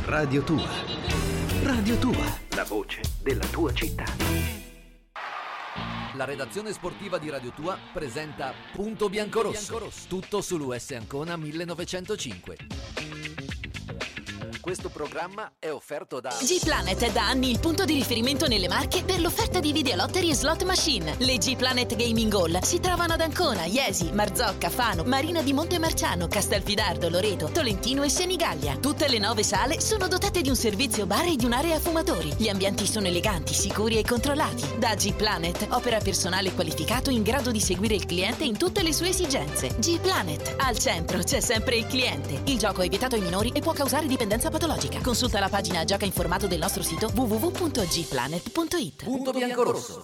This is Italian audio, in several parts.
Radio Tua. Radio Tua, la voce della tua città. La redazione sportiva di Radio Tua presenta Punto Biancorosso. Tutto sull'US Ancona 1905. Questo programma è offerto da G-Planet è da anni il punto di riferimento nelle Marche per l'offerta di videolottery e slot machine. Le G-Planet Gaming Hall si trovano ad Ancona, Iesi, Marzocca, Fano, Marina di Montemarciano, Castelfidardo, Loreto, Tolentino e Senigallia. Tutte le 9 sale sono dotate di un servizio bar e di un'area fumatori. Gli ambienti sono eleganti, sicuri e controllati. Da G-Planet opera personale qualificato in grado di seguire il cliente in tutte le sue esigenze. G-Planet, al centro c'è sempre il cliente. Il gioco è vietato ai minori e può causare dipendenza patologica. Consulta la pagina Gioca informato del nostro sito www.gplanet.it. Punto Biancorosso.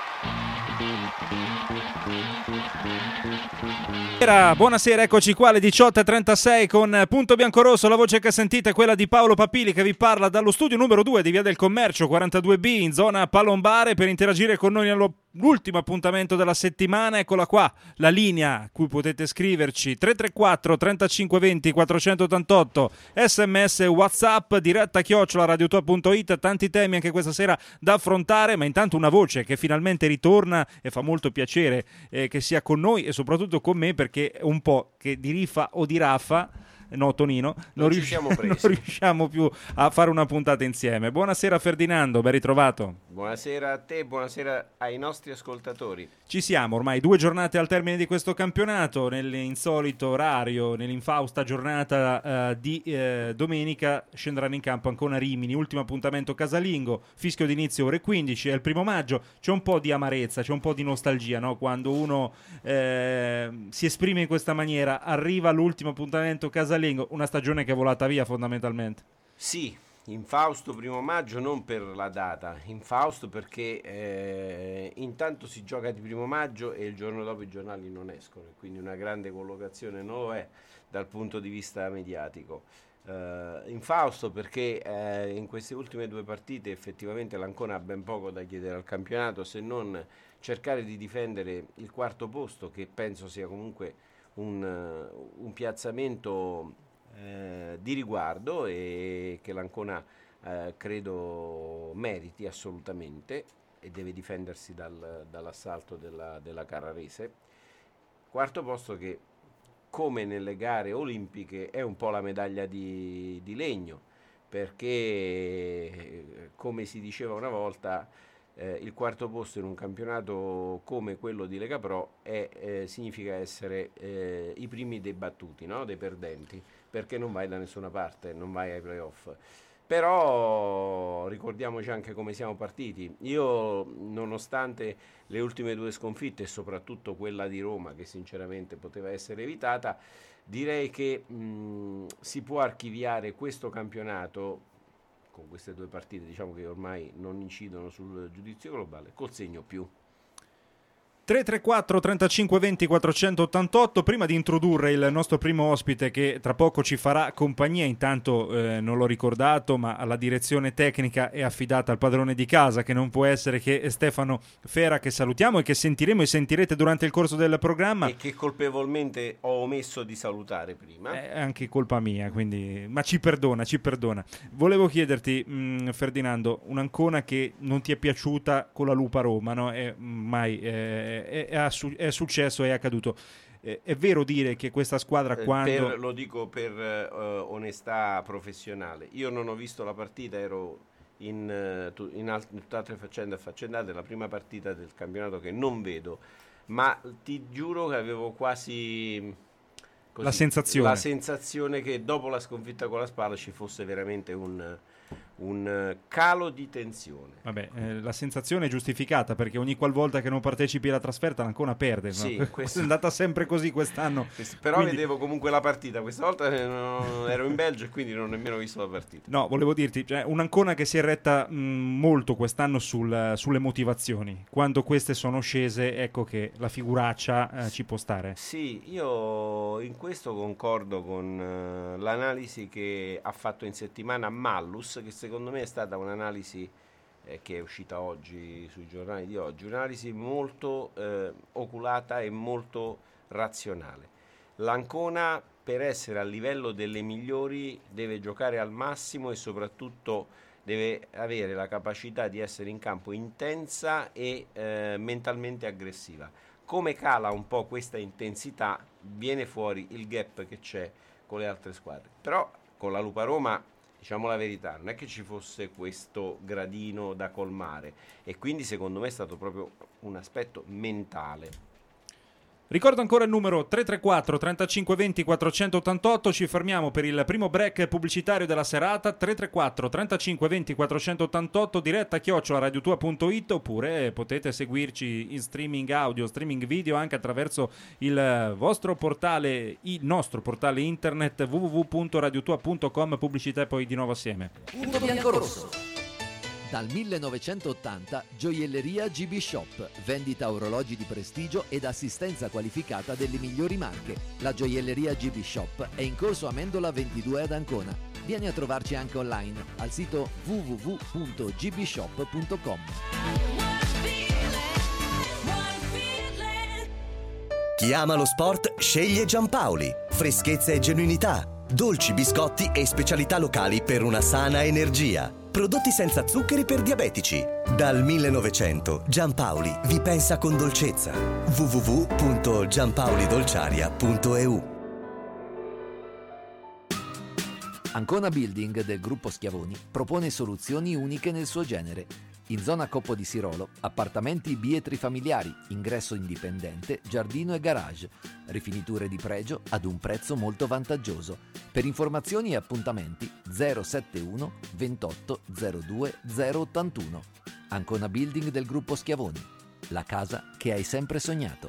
Buonasera, eccoci qua alle 18.36 con Punto Biancorosso. La voce che sentite è quella di Paolo Papili, che vi parla dallo studio numero 2 di Via del Commercio 42B in zona Palombare per interagire con noi nell'ultimo appuntamento della settimana. Eccola qua la linea a cui potete scriverci: 334 3520 488, sms, whatsapp, diretta @radiotua.it. Tanti temi anche questa sera da affrontare, ma intanto una voce che finalmente ritorna e fa molto piacere che sia con noi e soprattutto con me, perché è un po' che di rifa o di raffa, no Tonino, non riusciamo più a fare una puntata insieme. Buonasera Ferdinando, ben ritrovato. Buonasera a te, buonasera ai nostri ascoltatori. Ci siamo ormai 2 giornate al termine di questo campionato, nell'insolito orario, nell'infausta giornata di domenica scenderanno in campo Ancona Rimini, ultimo appuntamento casalingo, fischio d'inizio ore 15, è il 1 maggio, c'è un po' di amarezza, c'è un po' di nostalgia, no? Quando uno si esprime in questa maniera, arriva all'ultimo appuntamento casalingo, una stagione che è volata via fondamentalmente. Sì, infausto 1 maggio non per la data, infausto perché intanto si gioca di 1 maggio e il giorno dopo i giornali non escono, quindi una grande collocazione non lo è dal punto di vista mediatico. Infausto perché in queste ultime 2 partite effettivamente l'Ancona ha ben poco da chiedere al campionato, se non cercare di difendere il 4º posto, che penso sia comunque un piazzamento di riguardo e che l'Ancona credo meriti assolutamente, e deve difendersi dall'assalto della Carrarese. 4º posto che, come nelle gare olimpiche, è un po' la medaglia di legno, perché come si diceva una volta, il 4º posto in un campionato come quello di Lega Pro significa essere i primi dei battuti, no? Dei perdenti, perché non vai da nessuna parte, non vai ai playoff. Però ricordiamoci anche come siamo partiti. Io, nonostante le ultime 2 sconfitte e soprattutto quella di Roma, che sinceramente poteva essere evitata, direi che si può archiviare questo campionato con queste 2 partite, diciamo che ormai non incidono sul giudizio globale, col segno più. 334 35 20 488. Prima di introdurre il nostro primo ospite, che tra poco ci farà compagnia, intanto non l'ho ricordato, ma la direzione tecnica è affidata al padrone di casa, che non può essere che Stefano Fera, che salutiamo e che sentiremo e sentirete durante il corso del programma, e che colpevolmente ho omesso di salutare prima. È anche colpa mia, quindi, ma ci perdona. Volevo chiederti, Ferdinando, un'Ancona che non ti è piaciuta con la Lupa Roma, no? È successo, è accaduto. È vero dire che questa squadra, quando lo dico per onestà professionale, io non ho visto la partita, ero in tutt'altre faccende affaccendate, la prima partita del campionato che non vedo, ma ti giuro che avevo quasi così, la sensazione che dopo la sconfitta con la Spal ci fosse veramente un calo di tensione. Vabbè, la sensazione è giustificata, perché ogni qualvolta che non partecipi alla trasferta l'Ancona perde, sì, no? È andata sempre così quest'anno. Però quindi vedevo comunque la partita, questa volta ero in Belgio e quindi non ho nemmeno visto la partita. No, volevo dirti, cioè, un'Ancona che si è retta molto quest'anno sulle motivazioni. Quando queste sono scese, ecco che la figuraccia ci può stare. Sì, io in questo concordo con l'analisi che ha fatto in settimana Mallus, che secondo me è stata un'analisi che è uscita oggi sui giornali di oggi, un'analisi molto oculata e molto razionale. L'Ancona per essere a livello delle migliori deve giocare al massimo e soprattutto deve avere la capacità di essere in campo intensa e mentalmente aggressiva. Come cala un po' questa intensità, viene fuori il gap che c'è con le altre squadre. Però con la Lupa Roma, diciamo la verità, non è che ci fosse questo gradino da colmare, e quindi secondo me è stato proprio un aspetto mentale. Ricordo ancora il numero 334 35 20 488, ci fermiamo per il primo break pubblicitario della serata. 334 35 20 488, diretta @radiotua.it, oppure potete seguirci in streaming audio, streaming video anche attraverso il vostro portale, il nostro portale internet www.radiotua.com. pubblicità e poi di nuovo assieme. Punto biancorosso. Dal 1980 Gioielleria GB Shop, vendita orologi di prestigio ed assistenza qualificata delle migliori marche. La Gioielleria GB Shop è in corso Amendola 22 ad Ancona. Vieni a trovarci anche online al sito www.gbshop.com. Chi ama lo sport sceglie Giampaoli. Freschezza e genuinità, dolci, biscotti e specialità locali per una sana energia. Prodotti senza zuccheri per diabetici. Dal 1900 Giampaoli vi pensa con dolcezza. www.giampaolidolciaria.eu. Ancona Building del gruppo Schiavoni propone soluzioni uniche nel suo genere. In zona Coppo di Sirolo, appartamenti bietri familiari, ingresso indipendente, giardino e garage, rifiniture di pregio ad un prezzo molto vantaggioso. Per informazioni e appuntamenti 071 28 02 081. Ancona Building del gruppo Schiavoni, la casa che hai sempre sognato.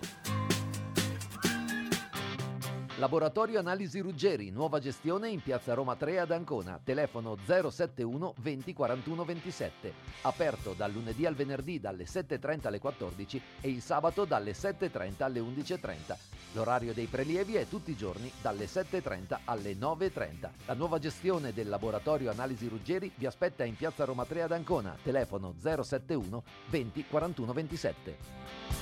Laboratorio Analisi Ruggeri, nuova gestione in piazza Roma 3 ad Ancona, telefono 071 20 41 27, aperto dal lunedì al venerdì dalle 7.30 alle 14 e il sabato dalle 7.30 alle 11.30. L'orario dei prelievi è tutti i giorni dalle 7.30 alle 9.30. La nuova gestione del Laboratorio Analisi Ruggeri vi aspetta in piazza Roma 3 ad Ancona, telefono 071 20 41 27.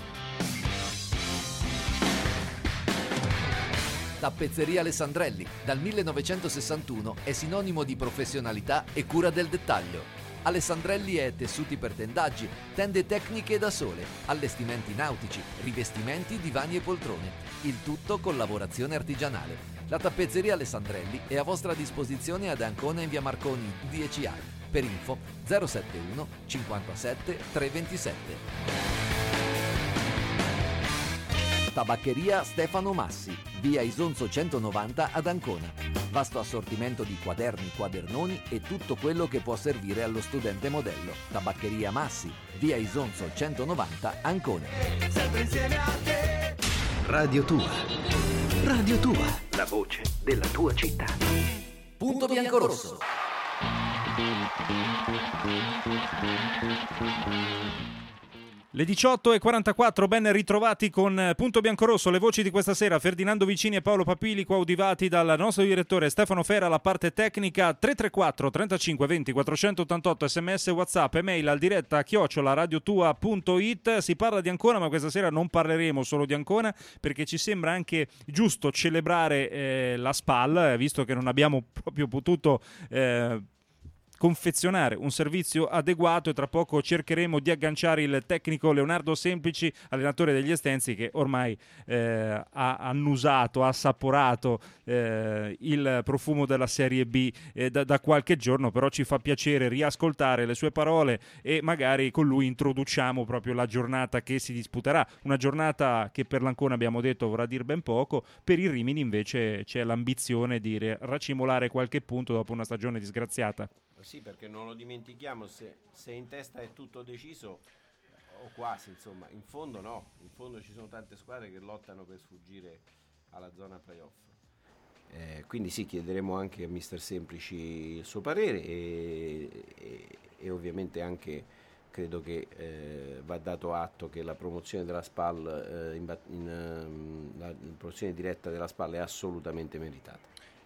Tappezzeria Alessandrelli, dal 1961 è sinonimo di professionalità e cura del dettaglio. Alessandrelli è tessuti per tendaggi, tende tecniche da sole, allestimenti nautici, rivestimenti, divani e poltrone. Il tutto con lavorazione artigianale. La tappezzeria Alessandrelli è a vostra disposizione ad Ancona in via Marconi 10A. Per info 071 57 327. Tabaccheria Stefano Massi, via Isonzo 190 ad Ancona. Vasto assortimento di quaderni, quadernoni e tutto quello che può servire allo studente modello. Tabaccheria Massi, via Isonzo 190 Ancona. Sempre insieme a te. Radio Tua. Radio Tua, la voce della tua città. Punto biancorosso. Le 18:44, ben ritrovati con Punto Biancorosso. Le voci di questa sera: Ferdinando Vicini e Paolo Papili, coadiuvati dal nostro direttore Stefano Fera, la parte tecnica. 334 35 20 488, sms, whatsapp, email al diretta @radiotua.it. Si parla di Ancona, ma questa sera non parleremo solo di Ancona, perché ci sembra anche giusto celebrare la SPAL, visto che non abbiamo proprio potuto confezionare un servizio adeguato, e tra poco cercheremo di agganciare il tecnico Leonardo Semplici, allenatore degli Estensi, che ormai ha annusato, ha assaporato il profumo della Serie B da qualche giorno, però ci fa piacere riascoltare le sue parole e magari con lui introduciamo proprio la giornata che si disputerà, una giornata che per l'Ancona abbiamo detto vorrà dir ben poco, per il Rimini invece c'è l'ambizione di racimolare qualche punto dopo una stagione disgraziata. Sì, perché non lo dimentichiamo, se in testa è tutto deciso, o quasi, insomma, in fondo no, in fondo ci sono tante squadre che lottano per sfuggire alla zona playoff. Quindi sì, chiederemo anche a mister Semplici il suo parere e ovviamente anche credo che va dato atto che la promozione della SPAL, la promozione diretta della SPAL è assolutamente meritata.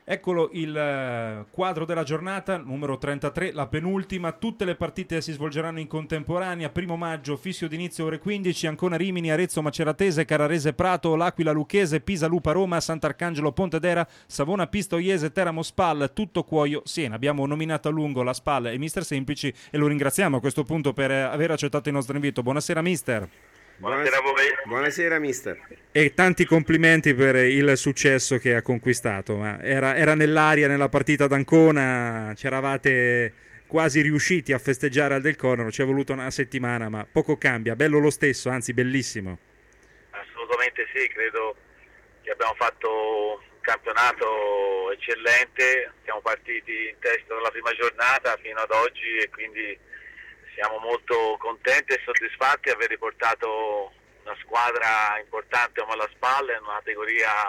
Eccolo il quadro della giornata, numero 33, la penultima. Tutte le partite si svolgeranno in contemporanea. 1 maggio, fischio d'inizio ore 15, Ancona Rimini, Arezzo Maceratese, Carrarese Prato, L'Aquila Lucchese, Pisa Lupa Roma, Sant'Arcangelo Pontedera, Savona Pistoiese, Teramo Spal, Tutto Cuoio Siena. Abbiamo nominato a lungo la Spal e Mister Semplici e lo ringraziamo a questo punto per aver accettato il nostro invito. Buonasera mister. Buonasera a voi. Buonasera mister. E tanti complimenti per il successo che ha conquistato. Ma era nell'aria nella partita d'Ancona, c'eravate quasi riusciti a festeggiare al Del Conero, ci è voluto una settimana, ma poco cambia, bello lo stesso, anzi bellissimo. Assolutamente sì, credo che abbiamo fatto un campionato eccellente, siamo partiti in testa dalla prima giornata fino ad oggi e quindi siamo molto contenti e soddisfatti di aver riportato una squadra importante come la Spal in una categoria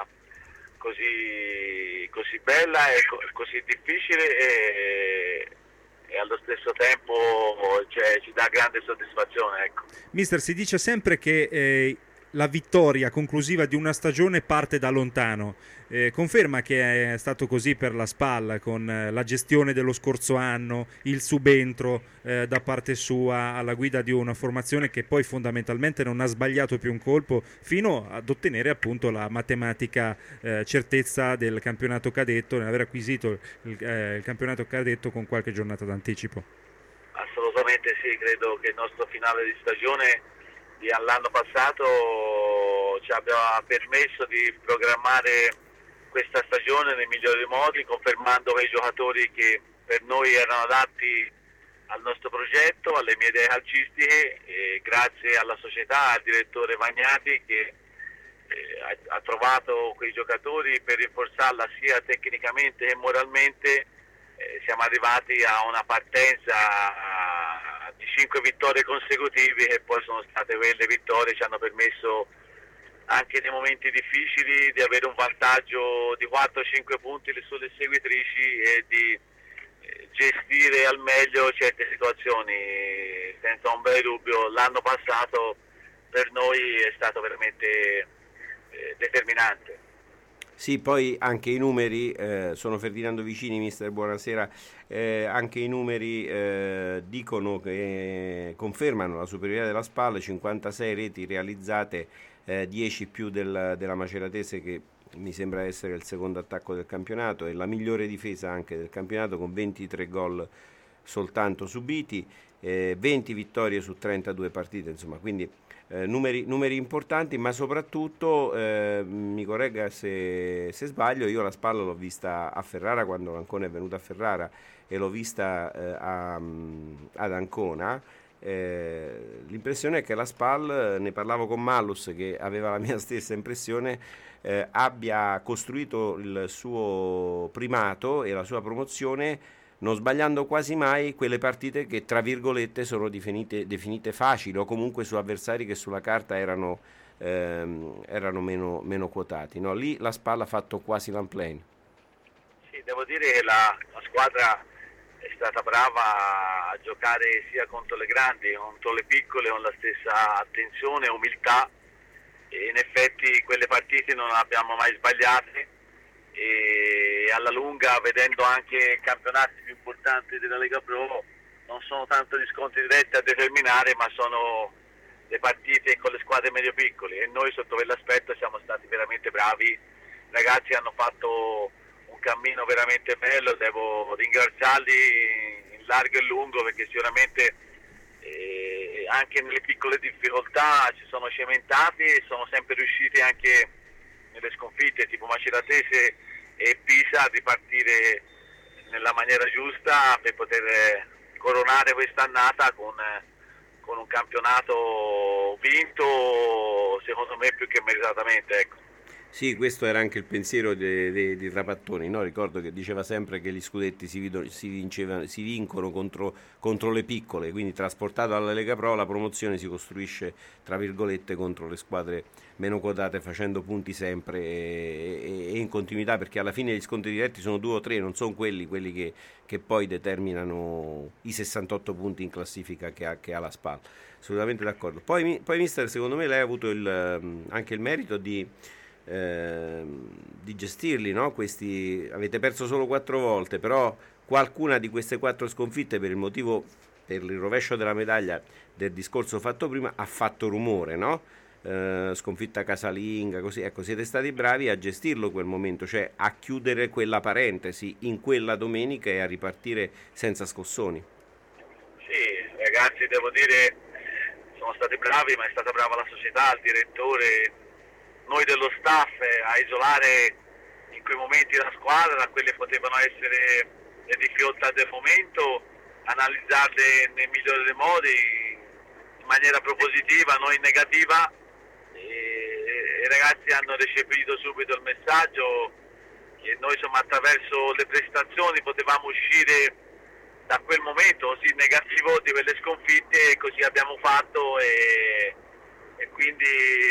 così bella e così difficile e allo stesso tempo ci dà grande soddisfazione. Ecco. Mister, si dice sempre che la vittoria conclusiva di una stagione parte da lontano. Conferma che è stato così per la Spal, con la gestione dello scorso anno, il subentro da parte sua alla guida di una formazione che poi fondamentalmente non ha sbagliato più un colpo, fino ad ottenere appunto la matematica certezza del campionato cadetto, nell'aver acquisito il campionato cadetto con qualche giornata d'anticipo. Assolutamente sì, credo che il nostro finale di stagione l'anno passato ci abbia permesso di programmare questa stagione nei migliori modi, confermando quei giocatori che per noi erano adatti al nostro progetto, alle mie idee calcistiche, e grazie alla società, al direttore Vagnati che ha trovato quei giocatori per rinforzarla sia tecnicamente che moralmente. Siamo arrivati a una partenza di 5 vittorie consecutive e poi sono state quelle vittorie che ci hanno permesso anche nei momenti difficili di avere un vantaggio di 4-5 punti sulle seguitrici e di gestire al meglio certe situazioni. Senza un bel dubbio l'anno passato per noi è stato veramente determinante. Sì, poi anche i numeri, sono Ferdinando Vicini, mister, buonasera, anche i numeri dicono che confermano la superiorità della Spal, 56 reti realizzate, 10 più della Maceratese che mi sembra essere il secondo attacco del campionato e la migliore difesa anche del campionato con 23 gol soltanto subiti, 20 vittorie su 32 partite, insomma, quindi numeri importanti, ma soprattutto mi corregga se sbaglio, io la Spal l'ho vista a Ferrara quando l'Ancona è venuta a Ferrara e l'ho vista ad Ancona. L'impressione è che la Spal, ne parlavo con Mallus che aveva la mia stessa impressione, abbia costruito il suo primato e la sua promozione non sbagliando quasi mai quelle partite che tra virgolette sono definite facili o comunque su avversari che sulla carta erano meno quotati, no? Lì la Spal ha fatto quasi l'unplane. Sì, devo dire che la squadra è stata brava a giocare sia contro le grandi che contro le piccole con la stessa attenzione e umiltà, e in effetti quelle partite non le abbiamo mai sbagliate e alla lunga, vedendo anche campionati più importanti della Lega Pro, non sono tanto gli scontri diretti a determinare, ma sono le partite con le squadre medio-piccole e noi sotto quell'aspetto siamo stati veramente bravi. I ragazzi hanno fatto un cammino veramente bello, devo ringraziarli in largo e lungo perché sicuramente anche nelle piccole difficoltà ci sono cementati e sono sempre riusciti anche nelle sconfitte tipo Maceratese e Pisa a ripartire nella maniera giusta per poter coronare quest'annata con un campionato vinto secondo me più che meritatamente, ecco. Sì, questo era anche il pensiero di Trapattoni, no? Ricordo che diceva sempre che gli scudetti si vincono contro le piccole, quindi trasportato alla Lega Pro la promozione si costruisce tra virgolette contro le squadre meno quotate, facendo punti sempre e in continuità, perché alla fine gli scontri diretti sono 2 o 3, non sono quelli che poi determinano i 68 punti in classifica che ha la Spal. Assolutamente d'accordo. Poi mister, secondo me lei ha avuto anche il merito di di gestirli, no? Questi avete perso solo 4 volte, però qualcuna di queste 4 sconfitte, per il rovescio della medaglia del discorso fatto prima, ha fatto rumore, no? Sconfitta casalinga, così, ecco, siete stati bravi a gestirlo quel momento, cioè a chiudere quella parentesi in quella domenica e a ripartire senza scossoni. Sì, ragazzi, devo dire, sono stati bravi, ma è stata brava la società, il direttore, noi dello staff, a isolare in quei momenti la squadra da quelle che potevano essere le difficoltà del momento, analizzarle nel migliore dei modi, in maniera propositiva, non in negativa. I ragazzi hanno recepito subito il messaggio che noi, insomma, attraverso le prestazioni potevamo uscire da quel momento così negativo di quelle sconfitte, e così abbiamo fatto, e quindi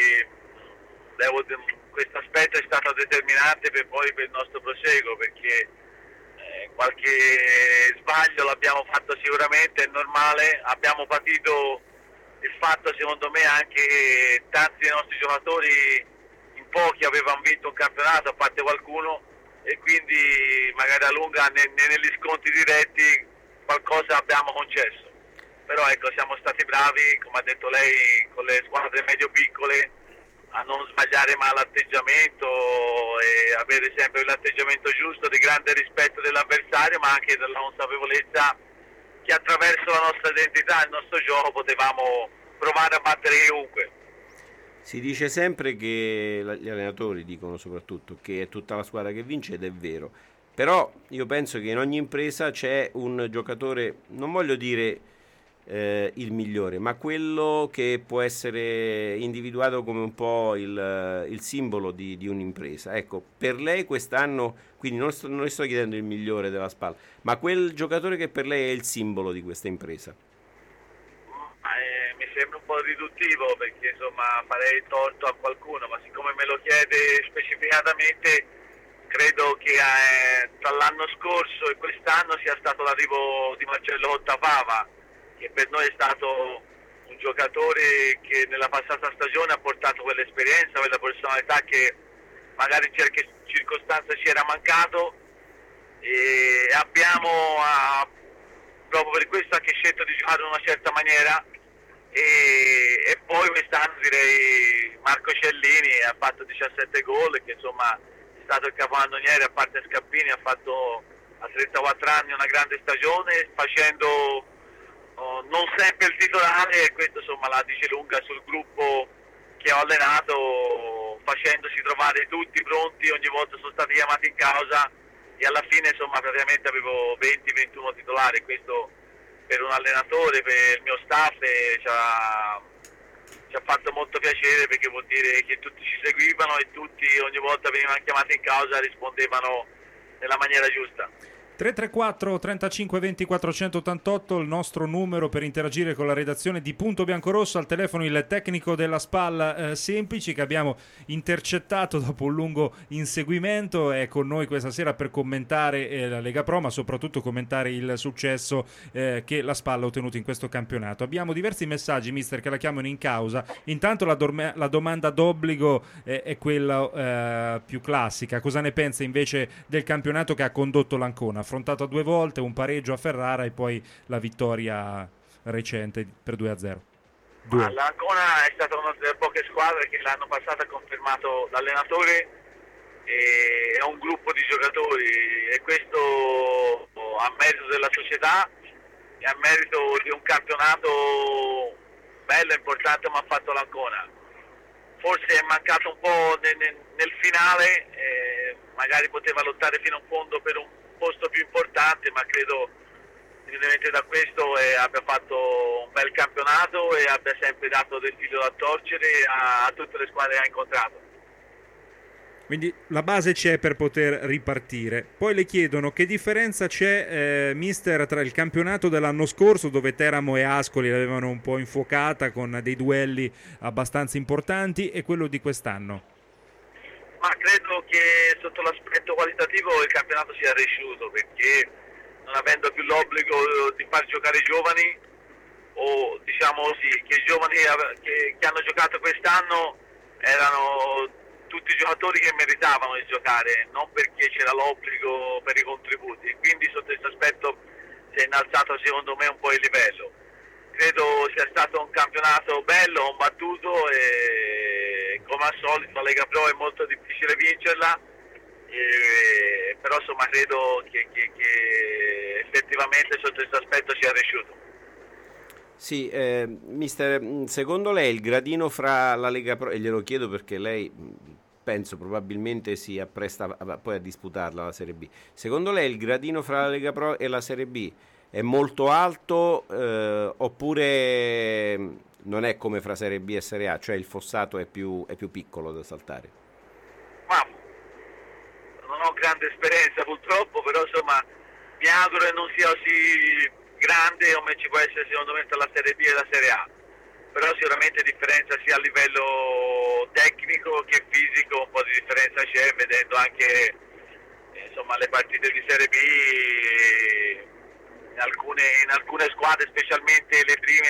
questo aspetto è stato determinante per il nostro proseguo, perché qualche sbaglio l'abbiamo fatto sicuramente, è normale, abbiamo patito il fatto, secondo me, anche che tanti dei nostri giocatori, in pochi, avevano vinto un campionato, a parte qualcuno, e quindi magari a lunga negli scontri diretti qualcosa abbiamo concesso. Però ecco, siamo stati bravi, come ha detto lei, con le squadre medio-piccole, a non sbagliare mai l'atteggiamento e avere sempre l'atteggiamento giusto di grande rispetto dell'avversario, ma anche della consapevolezza che attraverso la nostra identità e il nostro gioco potevamo provare a battere chiunque. Si dice sempre che gli allenatori dicono soprattutto che è tutta la squadra che vince, ed è vero, però io penso che in ogni impresa c'è un giocatore, non voglio dire il migliore, ma quello che può essere individuato come un po' il simbolo di un'impresa. Ecco, per lei quest'anno, quindi non le sto chiedendo il migliore della Spal, ma quel giocatore che per lei è il simbolo di questa impresa. Mi sembra un po' riduttivo, perché insomma farei torto a qualcuno, ma siccome me lo chiede specificatamente, credo che tra l'anno scorso e quest'anno sia stato l'arrivo di Marcello Ottapava, che per noi è stato un giocatore che nella passata stagione ha portato quell'esperienza, quella personalità che magari in certe circostanze ci era mancato, e abbiamo proprio per questo anche scelto di giocare in una certa maniera, e poi quest'anno direi Marco Cellini ha fatto 17 gol, che insomma è stato il capocannoniere, a parte Scappini, ha fatto a 34 anni una grande stagione, facendo non sempre il titolare, e questo insomma la dice lunga sul gruppo che ho allenato, facendosi trovare tutti pronti, ogni volta sono stati chiamati in causa, e alla fine insomma praticamente avevo 20-21 titolari. Questo per un allenatore, per il mio staff, ci ha fatto molto piacere, perché vuol dire che tutti ci seguivano e tutti ogni volta venivano chiamati in causa rispondevano nella maniera giusta. 334 35 20 488 il nostro numero per interagire con la redazione di Punto Biancorosso. Al telefono il tecnico della SPAL Semplici, che abbiamo intercettato dopo un lungo inseguimento, è con noi questa sera per commentare la Lega Pro, ma soprattutto commentare il successo che la SPAL ha ottenuto in questo campionato. Abbiamo diversi messaggi, mister, che la chiamano in causa. Intanto la domanda d'obbligo è quella più classica: cosa ne pensa invece del campionato che ha condotto l'Ancona, affrontato 2 volte, un pareggio a Ferrara e poi la vittoria recente per 2-0? L'Ancona è stata una delle poche squadre che l'anno passato ha confermato l'allenatore e un gruppo di giocatori, e questo a merito della società e a merito di un campionato bello e importante come ha fatto l'Ancona. Forse è mancato un po' nel finale, magari poteva lottare fino in fondo per un posto più importante, ma credo indipendentemente da questo abbia fatto un bel campionato e abbia sempre dato del filo da torcere a tutte le squadre che ha incontrato. Quindi la base c'è per poter ripartire. Poi le chiedono che differenza c'è, mister, tra il campionato dell'anno scorso, dove Teramo e Ascoli l'avevano un po' infuocata con dei duelli abbastanza importanti, e quello di quest'anno. Ma credo che sotto l'aspetto qualitativo il campionato sia cresciuto, perché non avendo più l'obbligo di far giocare i giovani, o diciamo così, che i giovani che hanno giocato quest'anno erano tutti i giocatori che meritavano di giocare, non perché c'era l'obbligo per i contributi, e quindi sotto questo aspetto si è innalzato secondo me un po' il livello. Credo sia stato un campionato bello, combattuto, e come al solito la Lega Pro è molto difficile vincerla, però insomma credo che effettivamente sotto questo aspetto sia cresciuto. Sì, mister, secondo lei il gradino fra la Lega Pro, e glielo chiedo perché lei penso probabilmente si appresta poi a disputarla la Serie B, secondo lei il gradino fra la Lega Pro e la Serie B è molto alto, oppure non è come fra Serie B e Serie A, cioè il fossato è più piccolo da saltare? Ma non ho grande esperienza purtroppo, però insomma mi auguro che non sia così grande come ci può essere secondo me tra la Serie B e la Serie A, però sicuramente differenza sia a livello tecnico che fisico, un po' di differenza c'è, vedendo anche insomma le partite di Serie B. In alcune squadre, specialmente le prime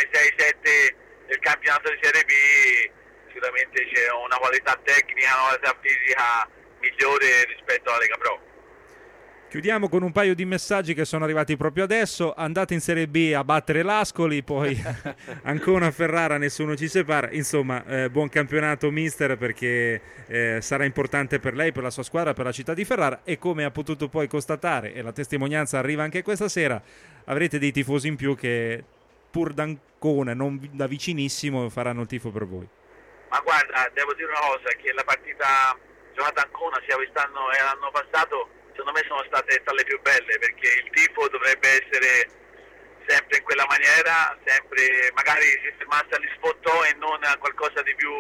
6-7 del campionato di Serie B, sicuramente c'è una qualità tecnica, una qualità fisica migliore rispetto alla Lega Pro. Chiudiamo con un paio di messaggi che sono arrivati proprio adesso. Andate in Serie B a battere l'Ascoli, poi Ancona Ferrara, nessuno ci separa. Insomma, buon campionato mister, perché sarà importante per lei, per la sua squadra, per la città di Ferrara, e come ha potuto poi constatare, e la testimonianza arriva anche questa sera, avrete dei tifosi in più che pur da Ancona, non da vicinissimo, faranno il tifo per voi. Ma guarda, devo dire una cosa, che la partita giocata a Ancona sia quest'anno e l'anno passato secondo me sono state tra le più belle, perché il tifo dovrebbe essere sempre in quella maniera, sempre magari si fermasse agli sfottò e non a qualcosa di più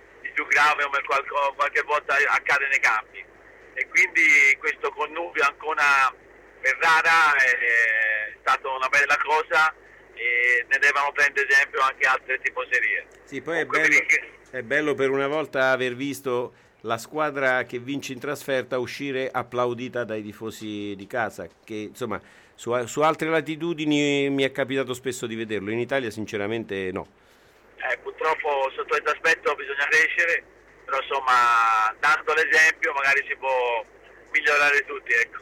grave come qualche volta accade nei campi, e quindi questo connubio Ancona Ferrara è stata una bella cosa e ne devono prendere esempio anche altre tifoserie. Sì, poi è bello per una volta aver visto la squadra che vince in trasferta uscire applaudita dai tifosi di casa, che insomma su altre latitudini mi è capitato spesso di vederlo, in Italia sinceramente no. Purtroppo sotto questo aspetto bisogna crescere, però insomma dando l'esempio magari si può migliorare tutti, ecco.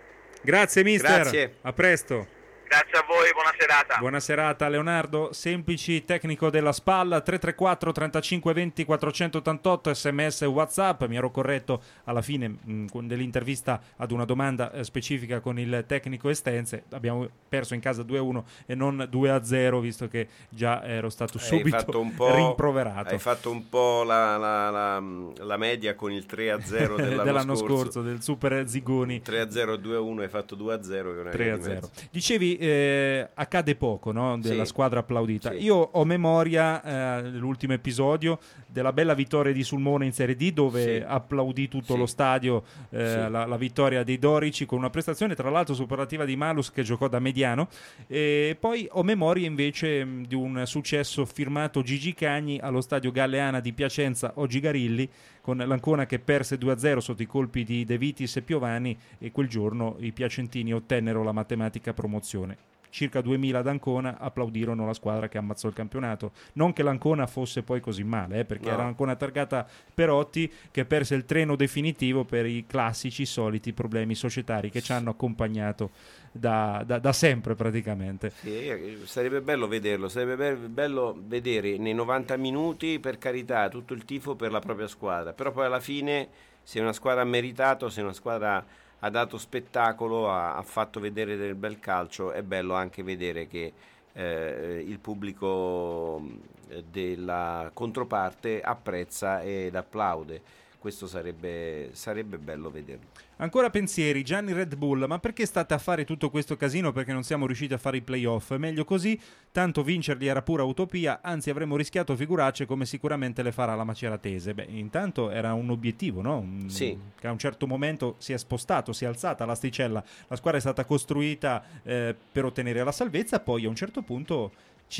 Grazie mister, Grazie. A presto. Grazie a voi, buona serata. Buona serata Leonardo Semplici, tecnico della Spalla. 334 35 20 488, sms e WhatsApp. Mi ero corretto alla fine dell'intervista ad una domanda specifica con il tecnico Estense. Abbiamo perso in casa 2-1 e non 2-0, visto che già ero stato subito rimproverato. Hai fatto un po' la media con il 3-0 dell'anno scorso, del Super Zigoni. 3-0, 2-1, hai fatto 2-0. 3-0. Dicevi accade poco, no? Della squadra applaudita. Sì. Io ho memoria dell'ultimo episodio della bella vittoria di Sulmona in Serie D, dove applaudì tutto lo stadio la vittoria dei Dorici, con una prestazione tra l'altro superlativa di Malus, che giocò da mediano. E poi ho memoria invece di un successo firmato Gigi Cagni allo stadio Galleana di Piacenza, oggi Garilli, con l'Ancona che perse 2-0 sotto i colpi di De Vitis e Piovani, e quel giorno i piacentini ottennero la matematica promozione. Circa 2000 ad Ancona applaudirono la squadra che ammazzò il campionato. Non che l'Ancona fosse poi così male, perché era Ancona targata Perotti, che perse il treno definitivo per i classici soliti problemi societari che ci hanno accompagnato da sempre praticamente. Sì, sarebbe bello vederlo, sarebbe bello vedere nei 90 minuti, per carità, tutto il tifo per la propria squadra, però poi alla fine, se una squadra ha meritato, se una squadra ha dato spettacolo, ha fatto vedere del bel calcio, è bello anche vedere che il pubblico della controparte apprezza ed applaude. Questo sarebbe bello vederlo. Ancora pensieri, Gianni Red Bull, ma perché state a fare tutto questo casino? Perché non siamo riusciti a fare i playoff? Meglio così, tanto vincerli era pura utopia, anzi avremmo rischiato figuracce come sicuramente le farà la Maceratese. Beh, intanto era un obiettivo, no? Sì. Che a un certo momento si è spostato, si è alzata l'asticella, la squadra è stata costruita per ottenere la salvezza, poi a un certo punto si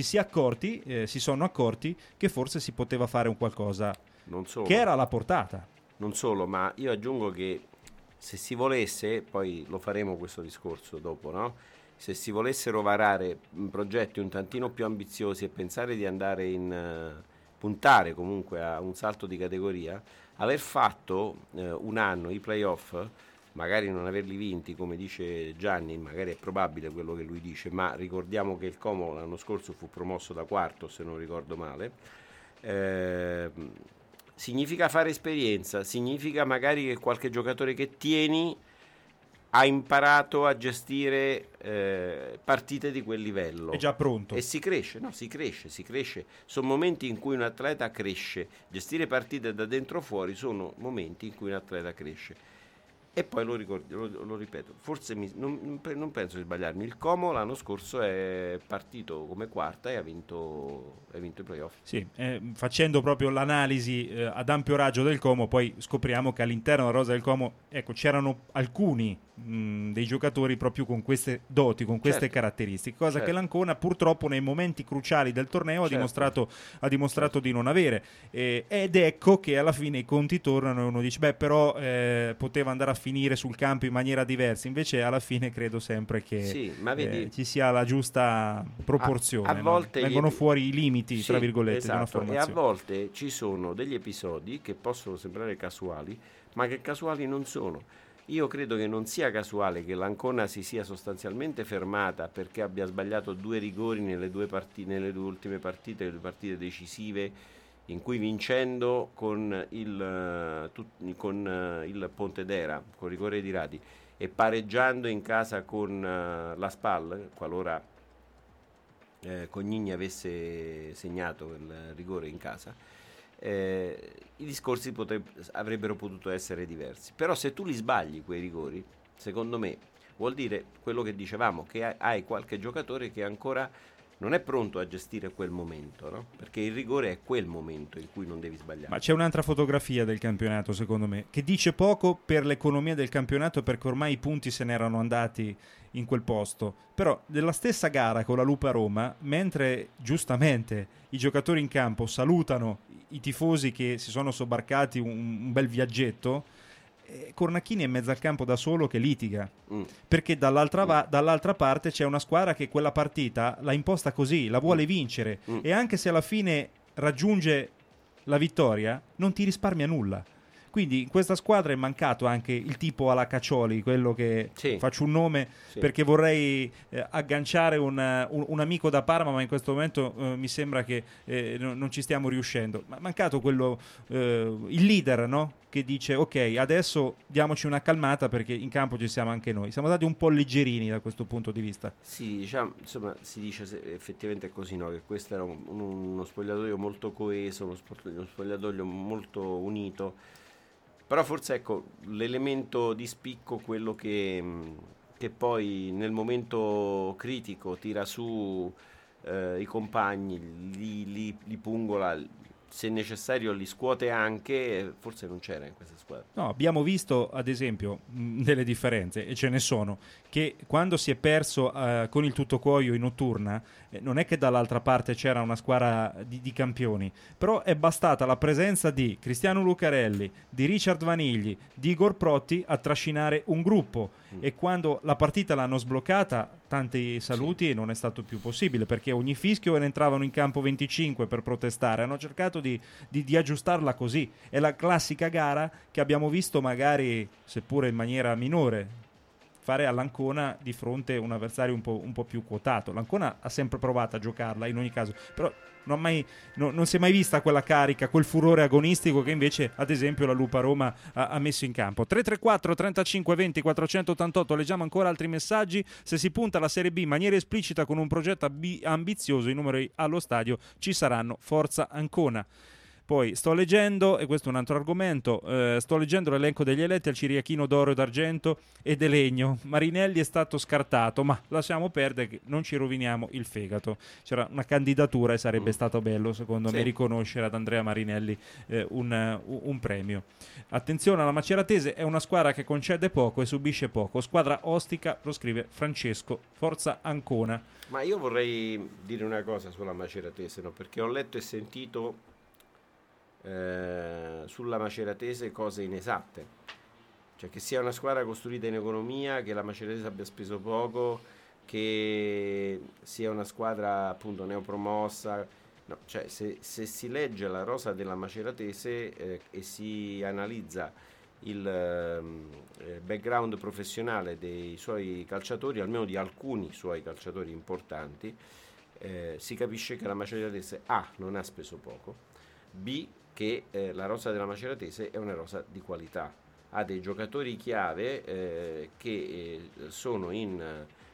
sono accorti che forse si poteva fare un qualcosa che era alla portata. Non solo, ma io aggiungo che se si volesse, poi lo faremo questo discorso dopo, no? Se si volessero varare progetti un tantino più ambiziosi e pensare di andare in puntare comunque a un salto di categoria, aver fatto un anno i playoff, magari non averli vinti come dice Gianni, magari è probabile quello che lui dice, ma ricordiamo che il Como l'anno scorso fu promosso da quarto, se non ricordo male, significa fare esperienza, significa magari che qualche giocatore che tieni ha imparato a gestire partite di quel livello. È già pronto. E si cresce. Sono momenti in cui un atleta cresce. Gestire partite da dentro fuori sono momenti in cui un atleta cresce. E poi lo ripeto, forse non penso di sbagliarmi, il Como l'anno scorso è partito come quarta e ha vinto i playoff. Sì, facendo proprio l'analisi ad ampio raggio del Como, poi scopriamo che all'interno della rosa del Como, ecco, c'erano alcuni dei giocatori proprio con queste doti, con queste caratteristiche, cosa che l'Ancona purtroppo nei momenti cruciali del torneo ha dimostrato di non avere, ed ecco che alla fine i conti tornano e uno dice però poteva andare a finire sul campo in maniera diversa, invece alla fine credo sempre che ci sia la giusta proporzione, a volte vengono fuori i limiti tra virgolette di una esatto, formazione, e a volte ci sono degli episodi che possono sembrare casuali ma che casuali non sono. Io credo che non sia casuale che l'Ancona si sia sostanzialmente fermata perché abbia sbagliato 2 rigori nelle due ultime partite, le 2 partite decisive, in cui vincendo con il Pontedera, con rigore di Radi, e pareggiando in casa con la SPAL, qualora Cognini avesse segnato il rigore in casa, i discorsi avrebbero potuto essere diversi. Però se tu li sbagli quei rigori, secondo me vuol dire quello che dicevamo, che hai qualche giocatore che ancora non è pronto a gestire quel momento, no? Perché il rigore è quel momento in cui non devi sbagliare. Ma c'è un'altra fotografia del campionato, secondo me, che dice poco per l'economia del campionato, perché ormai i punti se n'erano andati in quel posto. Però nella stessa gara con la Lupa Roma, mentre giustamente i giocatori in campo salutano i tifosi che si sono sobbarcati un bel viaggetto, Cornacchini è in mezzo al campo da solo che litiga, perché dall'altra parte c'è una squadra che quella partita l'ha imposta così, la vuole vincere, e anche se alla fine raggiunge la vittoria non ti risparmia nulla. Quindi in questa squadra è mancato anche il tipo alla Caccioli, quello che faccio un nome perché vorrei agganciare un amico da Parma, ma in questo momento mi sembra che non ci stiamo riuscendo. Ma è mancato quello, il leader, no? Che dice ok, adesso diamoci una calmata perché in campo ci siamo anche noi. Siamo stati un po' leggerini da questo punto di vista. Sì, diciamo, insomma, si dice effettivamente è così, no? Che questo era uno spogliatoio molto coeso, uno spogliatoio molto unito. Però forse ecco l'elemento di spicco, quello che poi nel momento critico tira su i compagni, li pungola, se necessario li scuote anche, forse non c'era in questa squadra. No, abbiamo visto ad esempio delle differenze, e ce ne sono, che quando si è perso con il Tuttocuoio in notturna, non è che dall'altra parte c'era una squadra di campioni, però è bastata la presenza di Cristiano Lucarelli, di Richard Vanigli, di Igor Protti a trascinare un gruppo, e quando la partita l'hanno sbloccata, tanti saluti, e non è stato più possibile, perché ogni fischio ne entravano in campo 25 per protestare. Hanno cercato di aggiustarla così. È la classica gara che abbiamo visto, magari seppure in maniera minore, fare all'Ancona di fronte a un avversario un po' più quotato. L'Ancona ha sempre provato a giocarla in ogni caso, però non si è mai vista quella carica, quel furore agonistico che invece ad esempio la Lupa Roma ha messo in campo. 334 35 20 488. Leggiamo ancora altri messaggi. Se si punta alla Serie B in maniera esplicita con un progetto ambizioso, i numeri allo stadio ci saranno. Forza Ancona. Poi sto leggendo, e questo è un altro argomento, sto leggendo l'elenco degli eletti al Ciriachino d'Oro e d'Argento e De Legno. Marinelli è stato scartato, ma lasciamo perdere, che non ci roviniamo il fegato. C'era una candidatura e sarebbe stato bello, secondo me, riconoscere ad Andrea Marinelli un premio. Attenzione, alla Maceratese è una squadra che concede poco e subisce poco. Squadra ostica, lo scrive Francesco. Forza Ancona. Ma io vorrei dire una cosa sulla Maceratese, no? Perché ho letto e sentito sulla Maceratese cose inesatte, cioè che sia una squadra costruita in economia, che la Maceratese abbia speso poco, che sia una squadra appunto neopromossa, No, cioè se si legge la rosa della Maceratese e si analizza il background professionale dei suoi calciatori, almeno di alcuni suoi calciatori importanti, si capisce che la Maceratese A non ha speso poco, B che la rosa della Maceratese è una rosa di qualità, ha dei giocatori chiave che sono in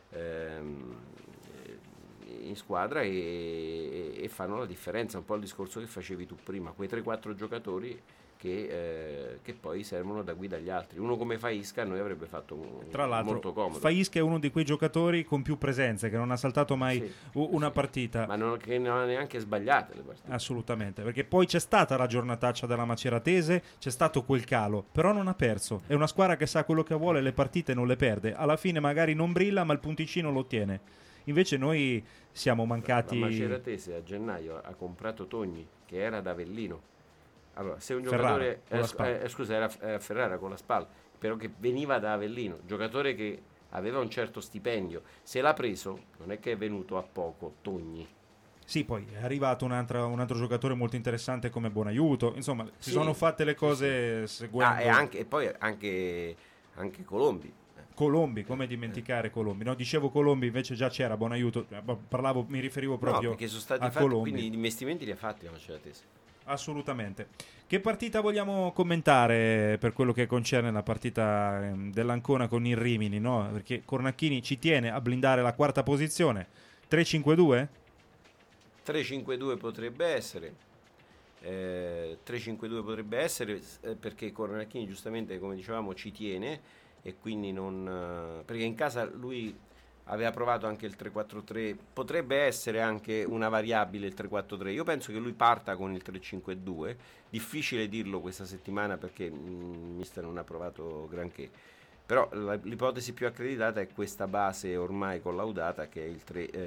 squadra e fanno la differenza, un po' il discorso che facevi tu prima, quei 3-4 giocatori che poi servono da guida agli altri. Uno come Faisca a noi avrebbe fatto tra l'altro molto comodo. Faisca è uno di quei giocatori con più presenze, che non ha saltato mai una partita, ma che non ha neanche sbagliate le partite, assolutamente, perché poi c'è stata la giornataccia della Maceratese, c'è stato quel calo, però non ha perso, è una squadra che sa quello che vuole, le partite non le perde, alla fine magari non brilla ma il punticino lo ottiene. Invece noi siamo mancati. La Maceratese a gennaio ha comprato Togni, che era da Avellino. Allora, se un giocatore era Ferrara con la SPAL, però che veniva da Avellino, giocatore che aveva un certo stipendio, se l'ha preso, non è che è venuto a poco Togni. Sì, poi è arrivato un altro giocatore molto interessante come Buonaiuto, insomma, si sono fatte le cose seguendo. E poi anche Colombi. Colombi, come dimenticare Colombi? No, dicevo Colombi, invece già c'era Buonaiuto, mi riferivo proprio perché sono stati a fatti, Colombi. quindi gli investimenti li ha fatti la Maceratese. Assolutamente. Che partita vogliamo commentare per quello che concerne la partita dell'Ancona con il Rimini, no? Perché Cornacchini ci tiene a blindare la quarta posizione. 3-5-2? 3-5-2 potrebbe essere. 3-5-2 potrebbe essere perché Cornacchini giustamente, come dicevamo, ci tiene e quindi non, perché in casa lui aveva provato anche il 3-4-3, potrebbe essere anche una variabile il 3-4-3. Io penso che lui parta con il 3-5-2, difficile dirlo questa settimana perché il mister non ha provato granché, però l'ipotesi più accreditata è questa base ormai collaudata che è il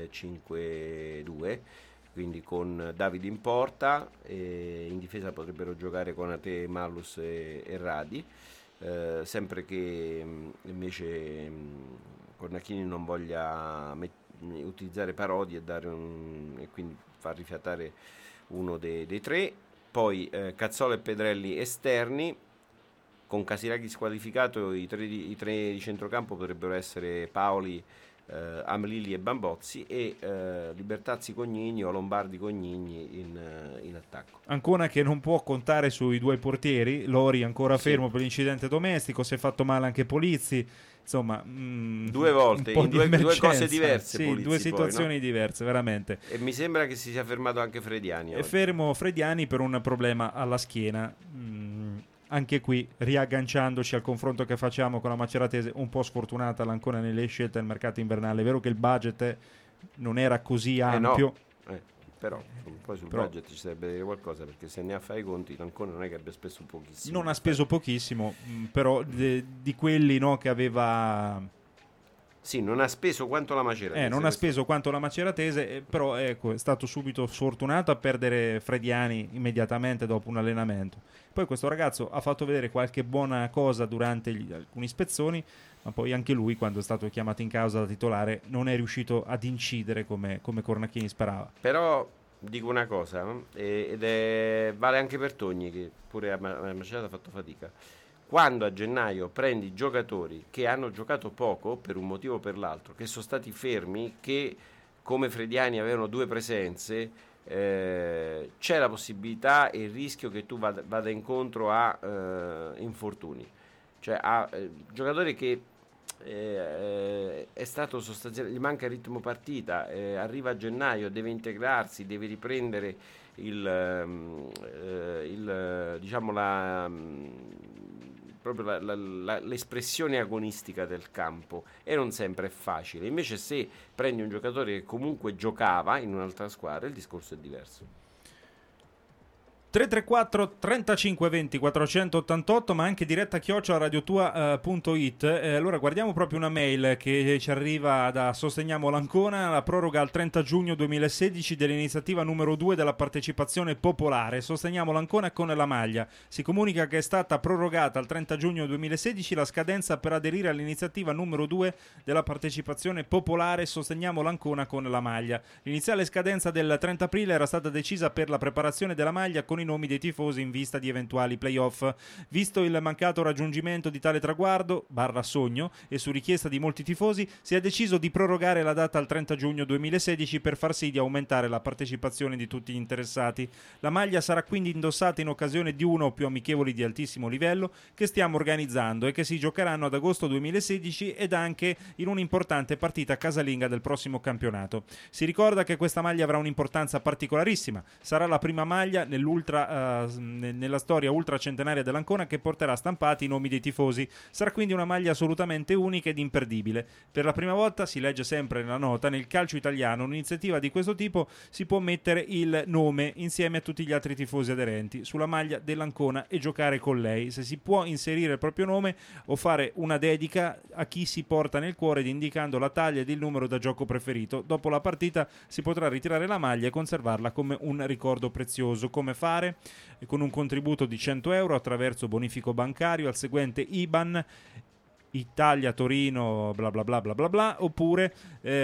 3-5-2, quindi con Davide in porta, in difesa potrebbero giocare Konate, Mallus e Radi. Sempre che invece Cornacchini non voglia utilizzare Parodi e quindi far rifiatare uno dei tre. Poi Cazzola e Pedrelli esterni, con Casiraghi squalificato i tre di centrocampo potrebbero essere Paoli, Amlili e Bambozzi e Libertazzi Cognigni o Lombardi Cognigni in attacco. Ancona che non può contare sui due portieri, Lori ancora fermo per l'incidente domestico, si è fatto male anche Polizzi, insomma due volte in due cose diverse, sì, Polizzi, due situazioni poi, no? diverse veramente, e mi sembra che si sia fermato anche Frediani. È fermo Frediani per un problema alla schiena. Anche qui, riagganciandoci al confronto che facciamo con la Maceratese, un po' sfortunata l'Ancona nelle scelte del mercato invernale. È vero che il budget non era così ampio. Però poi sul budget ci sarebbe da dire qualcosa, perché se ne ha a fare i conti l'Ancona non è che abbia speso pochissimo. Non ha speso pochissimo, però di quelli, no, che aveva... Sì, non ha speso quanto la Maceratese. Non ha speso quanto la Maceratese, però ecco, è stato subito sfortunato a perdere Frediani immediatamente dopo un allenamento. Poi questo ragazzo ha fatto vedere qualche buona cosa durante alcuni spezzoni, ma poi anche lui, quando è stato chiamato in causa da titolare, non è riuscito ad incidere come Cornacchini sperava. Però dico una cosa, vale anche per Togni, che pure a Macerata ha fatto fatica. Quando a gennaio prendi giocatori che hanno giocato poco per un motivo o per l'altro, che sono stati fermi, che come Frediani avevano due presenze, c'è la possibilità e il rischio che tu vada incontro a infortuni, cioè a giocatori che è stato sostanzialmente, gli manca il ritmo partita, arriva a gennaio, deve integrarsi, deve riprendere proprio l'espressione agonistica del campo, e non sempre è facile. Invece se prendi un giocatore che comunque giocava in un'altra squadra, il discorso è diverso. 334 35 20 488, ma anche diretta @radiotua.it. Allora guardiamo proprio una mail che ci arriva da Sosteniamo l'Ancona, la proroga al 30 giugno 2016 dell'iniziativa numero 2 della partecipazione popolare. Sosteniamo l'Ancona con la maglia. Si comunica che è stata prorogata al 30 giugno 2016 la scadenza per aderire all'iniziativa numero 2 della partecipazione popolare Sosteniamo l'Ancona con la maglia. L'iniziale scadenza del 30 aprile era stata decisa per la preparazione della maglia con i nomi dei tifosi in vista di eventuali playoff. Visto il mancato raggiungimento di tale traguardo /sogno e su richiesta di molti tifosi, si è deciso di prorogare la data al 30 giugno 2016 per far sì di aumentare la partecipazione di tutti gli interessati. La maglia sarà quindi indossata in occasione di uno o più amichevoli di altissimo livello che stiamo organizzando e che si giocheranno ad agosto 2016 ed anche in un'importante partita casalinga del prossimo campionato. Si ricorda che questa maglia avrà un'importanza particolarissima. Sarà la prima maglia nella storia ultracentenaria dell'Ancona che porterà stampati i nomi dei tifosi. Sarà quindi una maglia assolutamente unica ed imperdibile. Per la prima volta, si legge sempre nella nota, nel calcio italiano un'iniziativa di questo tipo si può mettere il nome insieme a tutti gli altri tifosi aderenti sulla maglia dell'Ancona e giocare con lei. Se si può inserire il proprio nome o fare una dedica a chi si porta nel cuore ed indicando la taglia ed il numero da gioco preferito. Dopo la partita si potrà ritirare la maglia e conservarla come un ricordo prezioso. Come fare? Con un contributo di 100 euro attraverso bonifico bancario al seguente IBAN Italia Torino bla bla bla bla bla bla, oppure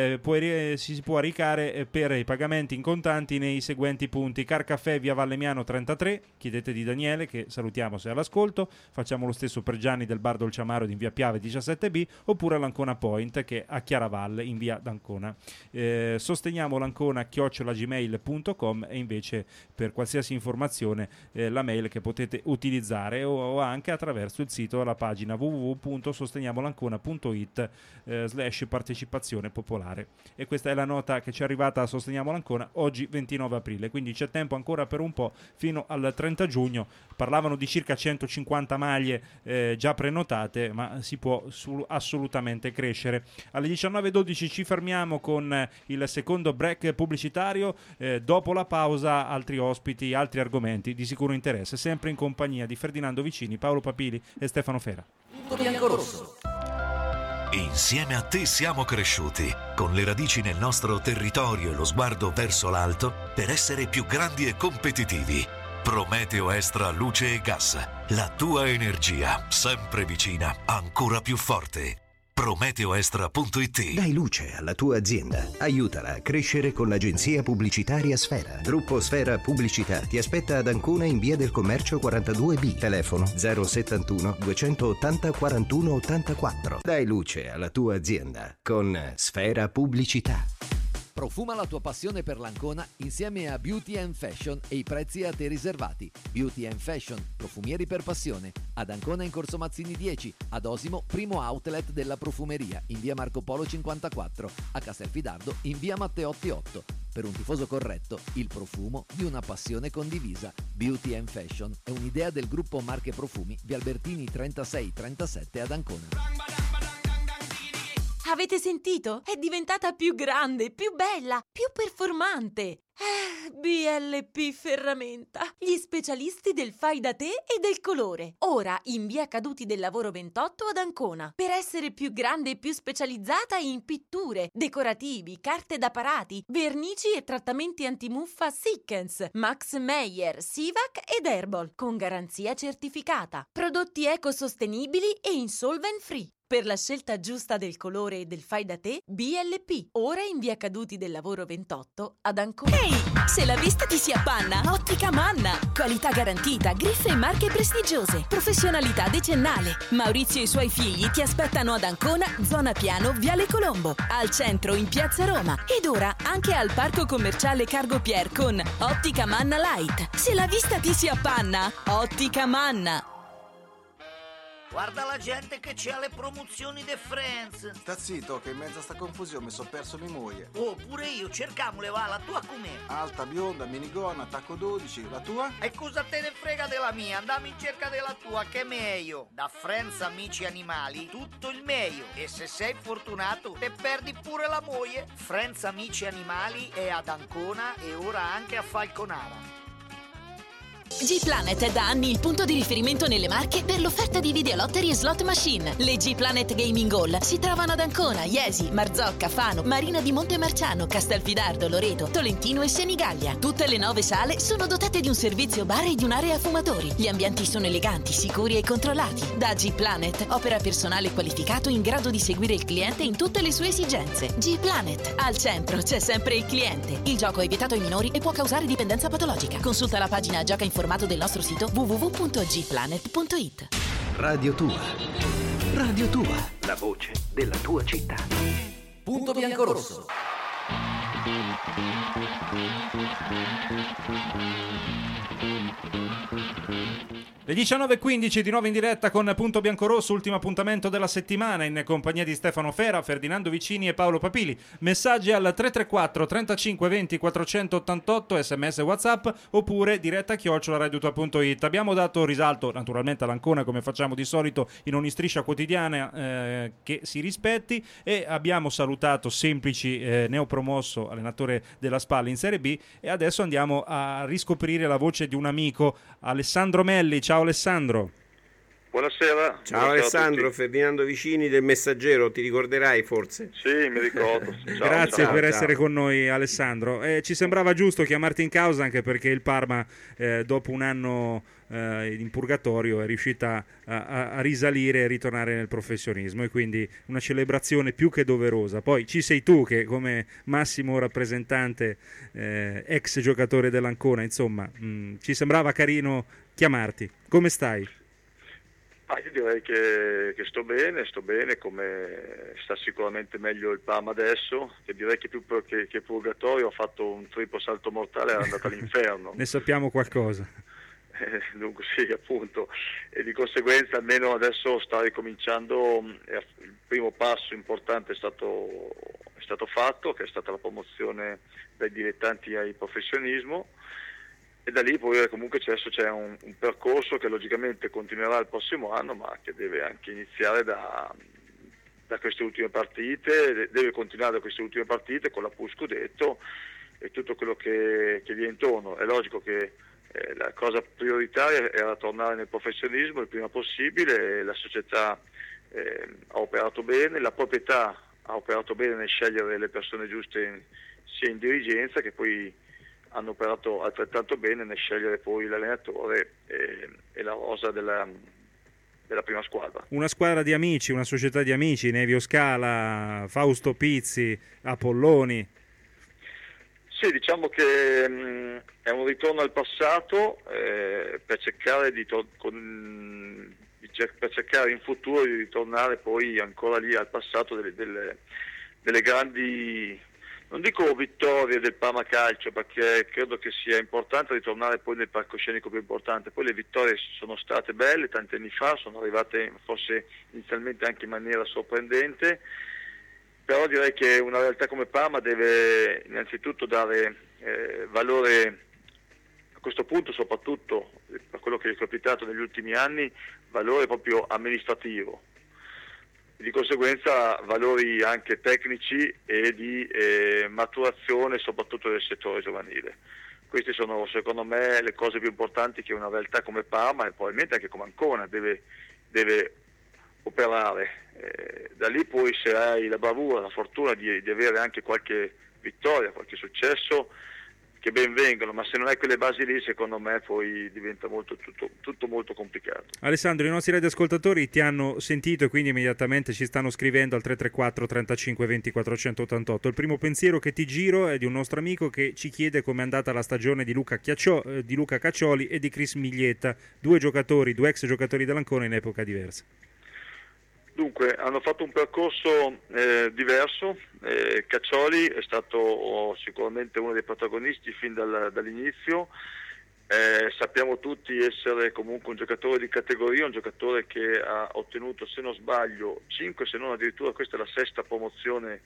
si può ricare per i pagamenti in contanti nei seguenti punti: Car Caffè via Vallemiano 33, chiedete di Daniele che salutiamo se è all'ascolto. Facciamo lo stesso per Gianni del Bar Dolce Amaro in via Piave 17B, oppure l'Ancona Point che è a Chiaravalle in via d'Ancona. Sosteniamo l'Ancona @gmail.com e invece per qualsiasi informazione la mail che potete utilizzare o anche attraverso il sito, la pagina www.sosteniamolancona.it /partecipazione popolare. E questa è la nota che ci è arrivata a Sosteniamo l'Ancona oggi 29 aprile, quindi c'è tempo ancora per un po' fino al 30 giugno. Parlavano di circa 150 maglie già prenotate, ma si può assolutamente crescere. Alle 19:12 ci fermiamo con il secondo break pubblicitario, dopo la pausa altri ospiti, altri argomenti di sicuro interesse, sempre in compagnia di Ferdinando Vicini, Paolo Papili e Stefano Fera. Biancorosso. Insieme a te siamo cresciuti, con le radici nel nostro territorio e lo sguardo verso l'alto, per essere più grandi e competitivi. Prometeo Extra Luce e Gas, la tua energia, sempre vicina, ancora più forte. Prometeoextra.it. Dai luce alla tua azienda. Aiutala a crescere con l'agenzia pubblicitaria Sfera. Gruppo Sfera Pubblicità ti aspetta ad Ancona in via del Commercio 42B. Telefono 071 280 41 84. Dai luce alla tua azienda con Sfera Pubblicità. Profuma la tua passione per l'Ancona insieme a Beauty & Fashion e i prezzi a te riservati. Beauty & Fashion, profumieri per passione. Ad Ancona in Corso Mazzini 10, ad Osimo, primo outlet della profumeria, in via Marco Polo 54, a Castelfidardo in via Matteotti 8. Per un tifoso corretto, il profumo di una passione condivisa. Beauty & Fashion è un'idea del gruppo Marche Profumi, via Albertini 3637 ad Ancona. Avete sentito? È diventata più grande, più bella, più performante. BLP Ferramenta, gli specialisti del fai da te e del colore. Ora in via Caduti del Lavoro 28 ad Ancona. Per essere più grande e più specializzata in pitture, decorativi, carte da parati, vernici e trattamenti antimuffa Sikkens, Max Meyer, Sivac ed Herbal, con garanzia certificata. Prodotti ecosostenibili e insolvent free. Per la scelta giusta del colore e del fai da te, BLP. Ora in via Caduti del Lavoro 28 ad Ancona. Ehi, se la vista ti si appanna, Ottica Manna. Qualità garantita, griffe e marche prestigiose. Professionalità decennale. Maurizio e i suoi figli ti aspettano ad Ancona, zona Piano, Viale Colombo. Al centro in Piazza Roma. Ed ora anche al Parco Commerciale Cargo Pier con Ottica Manna Light. Se la vista ti si appanna, Ottica Manna. Guarda la gente che c'è alle promozioni de Friends. Sta zitto che in mezzo a sta confusione mi sono perso mia moglie. Oh, pure io, cercamole, va, la tua com'è? Alta, bionda, minigonna, tacco 12, la tua? E cosa te ne frega della mia? Andiamo in cerca della tua, che è meglio. Da Friends Amici Animali, tutto il meglio. E se sei fortunato, te perdi pure la moglie. Friends Amici Animali è ad Ancona e ora anche a Falconara. G-Planet è da anni il punto di riferimento nelle Marche per l'offerta di videolottery e slot machine. Le G-Planet Gaming Hall si trovano ad Ancona, Iesi, Marzocca, Fano, Marina di Montemarciano, Castelfidardo, Loreto, Tolentino e Senigallia. Tutte le 9 sale sono dotate di un servizio bar e di un'area fumatori. Gli ambienti sono eleganti, sicuri e controllati. Da G-Planet opera personale qualificato in grado di seguire il cliente in tutte le sue esigenze. G-Planet, al centro c'è sempre il cliente. Il gioco è vietato ai minori e può causare dipendenza patologica. Consulta la pagina Gioca Informato del nostro sito www.gplanet.it. Radio Tua. Radio Tua. La voce della tua città. Punto biancorosso. Le 19.15 di nuovo in diretta con Punto Biancorosso, ultimo appuntamento della settimana in compagnia di Stefano Fera, Ferdinando Vicini e Paolo Papili. Messaggi al 334 35 20 488, sms e WhatsApp, oppure diretta @radiotua.it. Abbiamo dato risalto naturalmente all'Ancona, come facciamo di solito in ogni striscia quotidiana che si rispetti, e abbiamo salutato Semplici, neopromosso allenatore della Spalla in Serie B, e adesso andiamo a riscoprire la voce di un amico, Alessandro Melli. Ciao Alessandro. Buonasera. Ciao Alessandro, Ferdinando Vicini del Messaggero, ti ricorderai forse? Sì, mi ricordo. Grazie per essere con noi, Alessandro. Ci sembrava giusto chiamarti in causa, anche perché il Parma dopo un anno in purgatorio è riuscita a risalire e ritornare nel professionismo, e quindi una celebrazione più che doverosa. Poi ci sei tu che, come massimo rappresentante, ex giocatore dell'Ancona, insomma, ci sembrava carino chiamarti. Come stai? Io direi che sto bene, come sta sicuramente meglio il Parma adesso, che direi che più che purgatorio ha fatto un triplo salto mortale e è andato all'inferno. Ne sappiamo qualcosa. Dunque sì, appunto, e di conseguenza almeno adesso sta ricominciando. Il primo passo importante è stato fatto, che è stata la promozione dai dilettanti al professionismo, e da lì poi comunque adesso c'è un percorso che logicamente continuerà il prossimo anno, ma che deve anche iniziare da queste ultime partite, deve continuare da queste ultime partite con la PU Scudetto e tutto quello che vi è intorno. È logico che la cosa prioritaria era tornare nel professionismo il prima possibile, e la società ha operato bene, la proprietà ha operato bene nel scegliere le persone giuste sia in dirigenza, che poi hanno operato altrettanto bene nel scegliere poi l'allenatore e la rosa della prima squadra. Una squadra di amici, una società di amici, Nevio Scala, Fausto Pizzi, Apolloni. Sì, diciamo che è un ritorno al passato per cercare per cercare in futuro di ritornare poi ancora lì al passato delle grandi, non dico vittorie del Parma Calcio, perché credo che sia importante ritornare poi nel palcoscenico più importante. Poi le vittorie sono state belle tanti anni fa, sono arrivate forse inizialmente anche in maniera sorprendente, però direi che una realtà come Parma deve innanzitutto dare valore, a questo punto soprattutto per quello che è capitato negli ultimi anni, valore proprio amministrativo, di conseguenza valori anche tecnici e di maturazione soprattutto del settore giovanile. Queste sono secondo me le cose più importanti che una realtà come Parma e probabilmente anche come Ancona deve operare. Da lì poi, se hai la bravura, la fortuna di avere anche qualche vittoria, qualche successo, che ben vengono, ma se non hai quelle basi lì, secondo me poi diventa tutto molto complicato. Alessandro, i nostri radioascoltatori ti hanno sentito e quindi immediatamente ci stanno scrivendo al 334 35 20 488. Il primo pensiero che ti giro è di un nostro amico che ci chiede come è andata la stagione di Luca Caccioli e di Chris Miglietta, due ex giocatori dell'Ancona in epoca diversa. Dunque, hanno fatto un percorso diverso. Caccioli è stato sicuramente uno dei protagonisti fin dall'inizio. Sappiamo tutti essere comunque un giocatore di categoria, un giocatore che ha ottenuto, se non sbaglio, 5, se non addirittura questa è la 6ª promozione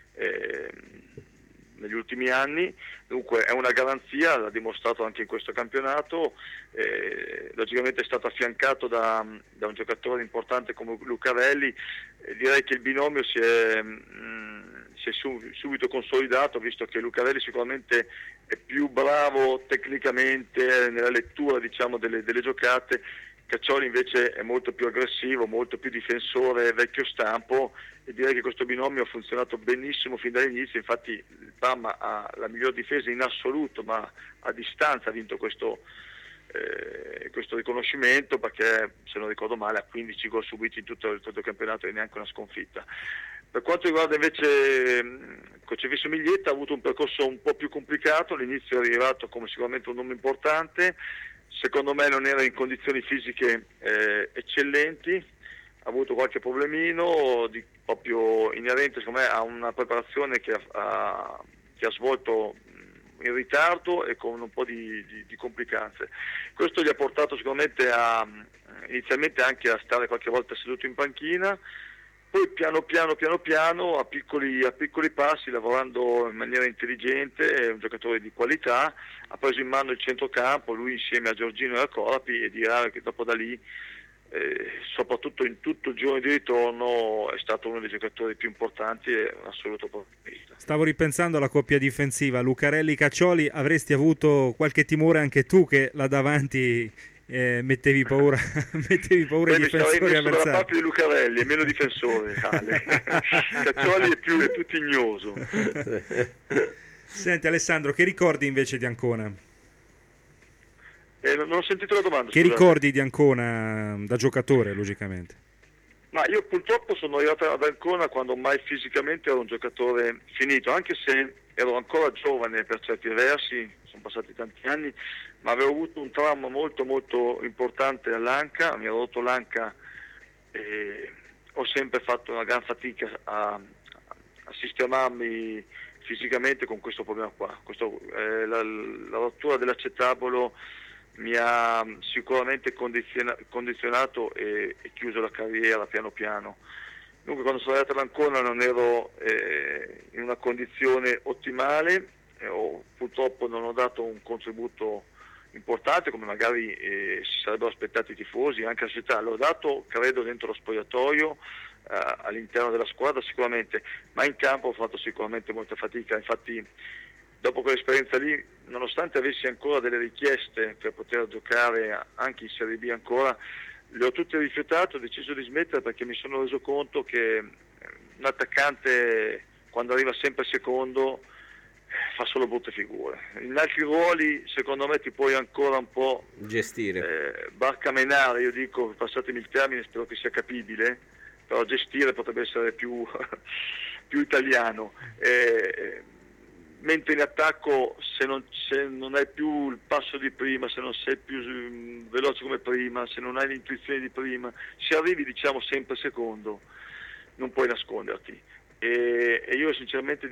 negli ultimi anni, dunque è una garanzia, l'ha dimostrato anche in questo campionato. Logicamente è stato affiancato da un giocatore importante come Lucarelli. Direi che il binomio si si è subito consolidato, visto che Lucarelli sicuramente è più bravo tecnicamente nella lettura, diciamo, delle giocate. Caccioli invece è molto più aggressivo, molto più difensore vecchio stampo, e direi che questo binomio ha funzionato benissimo fin dall'inizio. Infatti il Parma ha la miglior difesa in assoluto, ma a distanza ha vinto questo riconoscimento, perché, se non ricordo male, ha 15 gol subiti in tutto il campionato e neanche una sconfitta. Per quanto riguarda invece il crocifisso Miglietta, ha avuto un percorso un po' più complicato. All'inizio è arrivato come sicuramente un nome importante, secondo me non era in condizioni fisiche eccellenti, ha avuto qualche problemino proprio inerente, secondo me, a una preparazione che ha svolto in ritardo e con un po' di complicanze. Questo gli ha portato sicuramente inizialmente anche a stare qualche volta seduto in panchina, poi piano piano, a piccoli passi, lavorando in maniera intelligente, è un giocatore di qualità, ha preso in mano il centrocampo, lui insieme a Giorgino e a Corapi, e dirà che dopo da lì, soprattutto in tutto il giorno di ritorno, è stato uno dei giocatori più importanti e un assoluto protagonista. Stavo ripensando alla coppia difensiva, Lucarelli-Caccioli, avresti avuto qualche timore anche tu che là davanti... mettevi paura ai difensori avversari? Dalla parte di Lucarelli è meno difensore, Caccioli è più tignoso. Senti Alessandro, che ricordi invece di Ancona? Non ho sentito la domanda. Che ricordi di Ancona da giocatore, logicamente? Ma io purtroppo sono arrivato ad Ancona quando ormai fisicamente ero un giocatore finito, anche se ero ancora giovane per certi versi, sono passati tanti anni, ma avevo avuto un trauma molto molto importante all'anca, mi ero rotto l'anca e ho sempre fatto una gran fatica a sistemarmi fisicamente con questo problema qua. La rottura dell'accetabolo mi ha sicuramente condizionato e chiuso la carriera piano piano. Dunque quando sono arrivato all'Ancona non ero in una condizione ottimale, purtroppo non ho dato un contributo importante come magari si sarebbero aspettati i tifosi, anche la società. L'ho dato, credo, dentro lo spogliatoio, all'interno della squadra sicuramente, ma in campo ho fatto sicuramente molta fatica. Infatti dopo quell'esperienza lì, nonostante avessi ancora delle richieste per poter giocare anche in Serie B ancora, le ho tutte rifiutate, ho deciso di smettere perché mi sono reso conto che un attaccante, quando arriva sempre secondo, fa solo brutte figure. In altri ruoli secondo me ti puoi ancora un po' gestire, barcamenare, io dico, passatemi il termine, spero che sia capibile, però gestire potrebbe essere più italiano, mentre in attacco se non hai più il passo di prima, se non sei più veloce come prima, se non hai l'intuizione di prima, se arrivi diciamo sempre secondo, non puoi nasconderti, e io sinceramente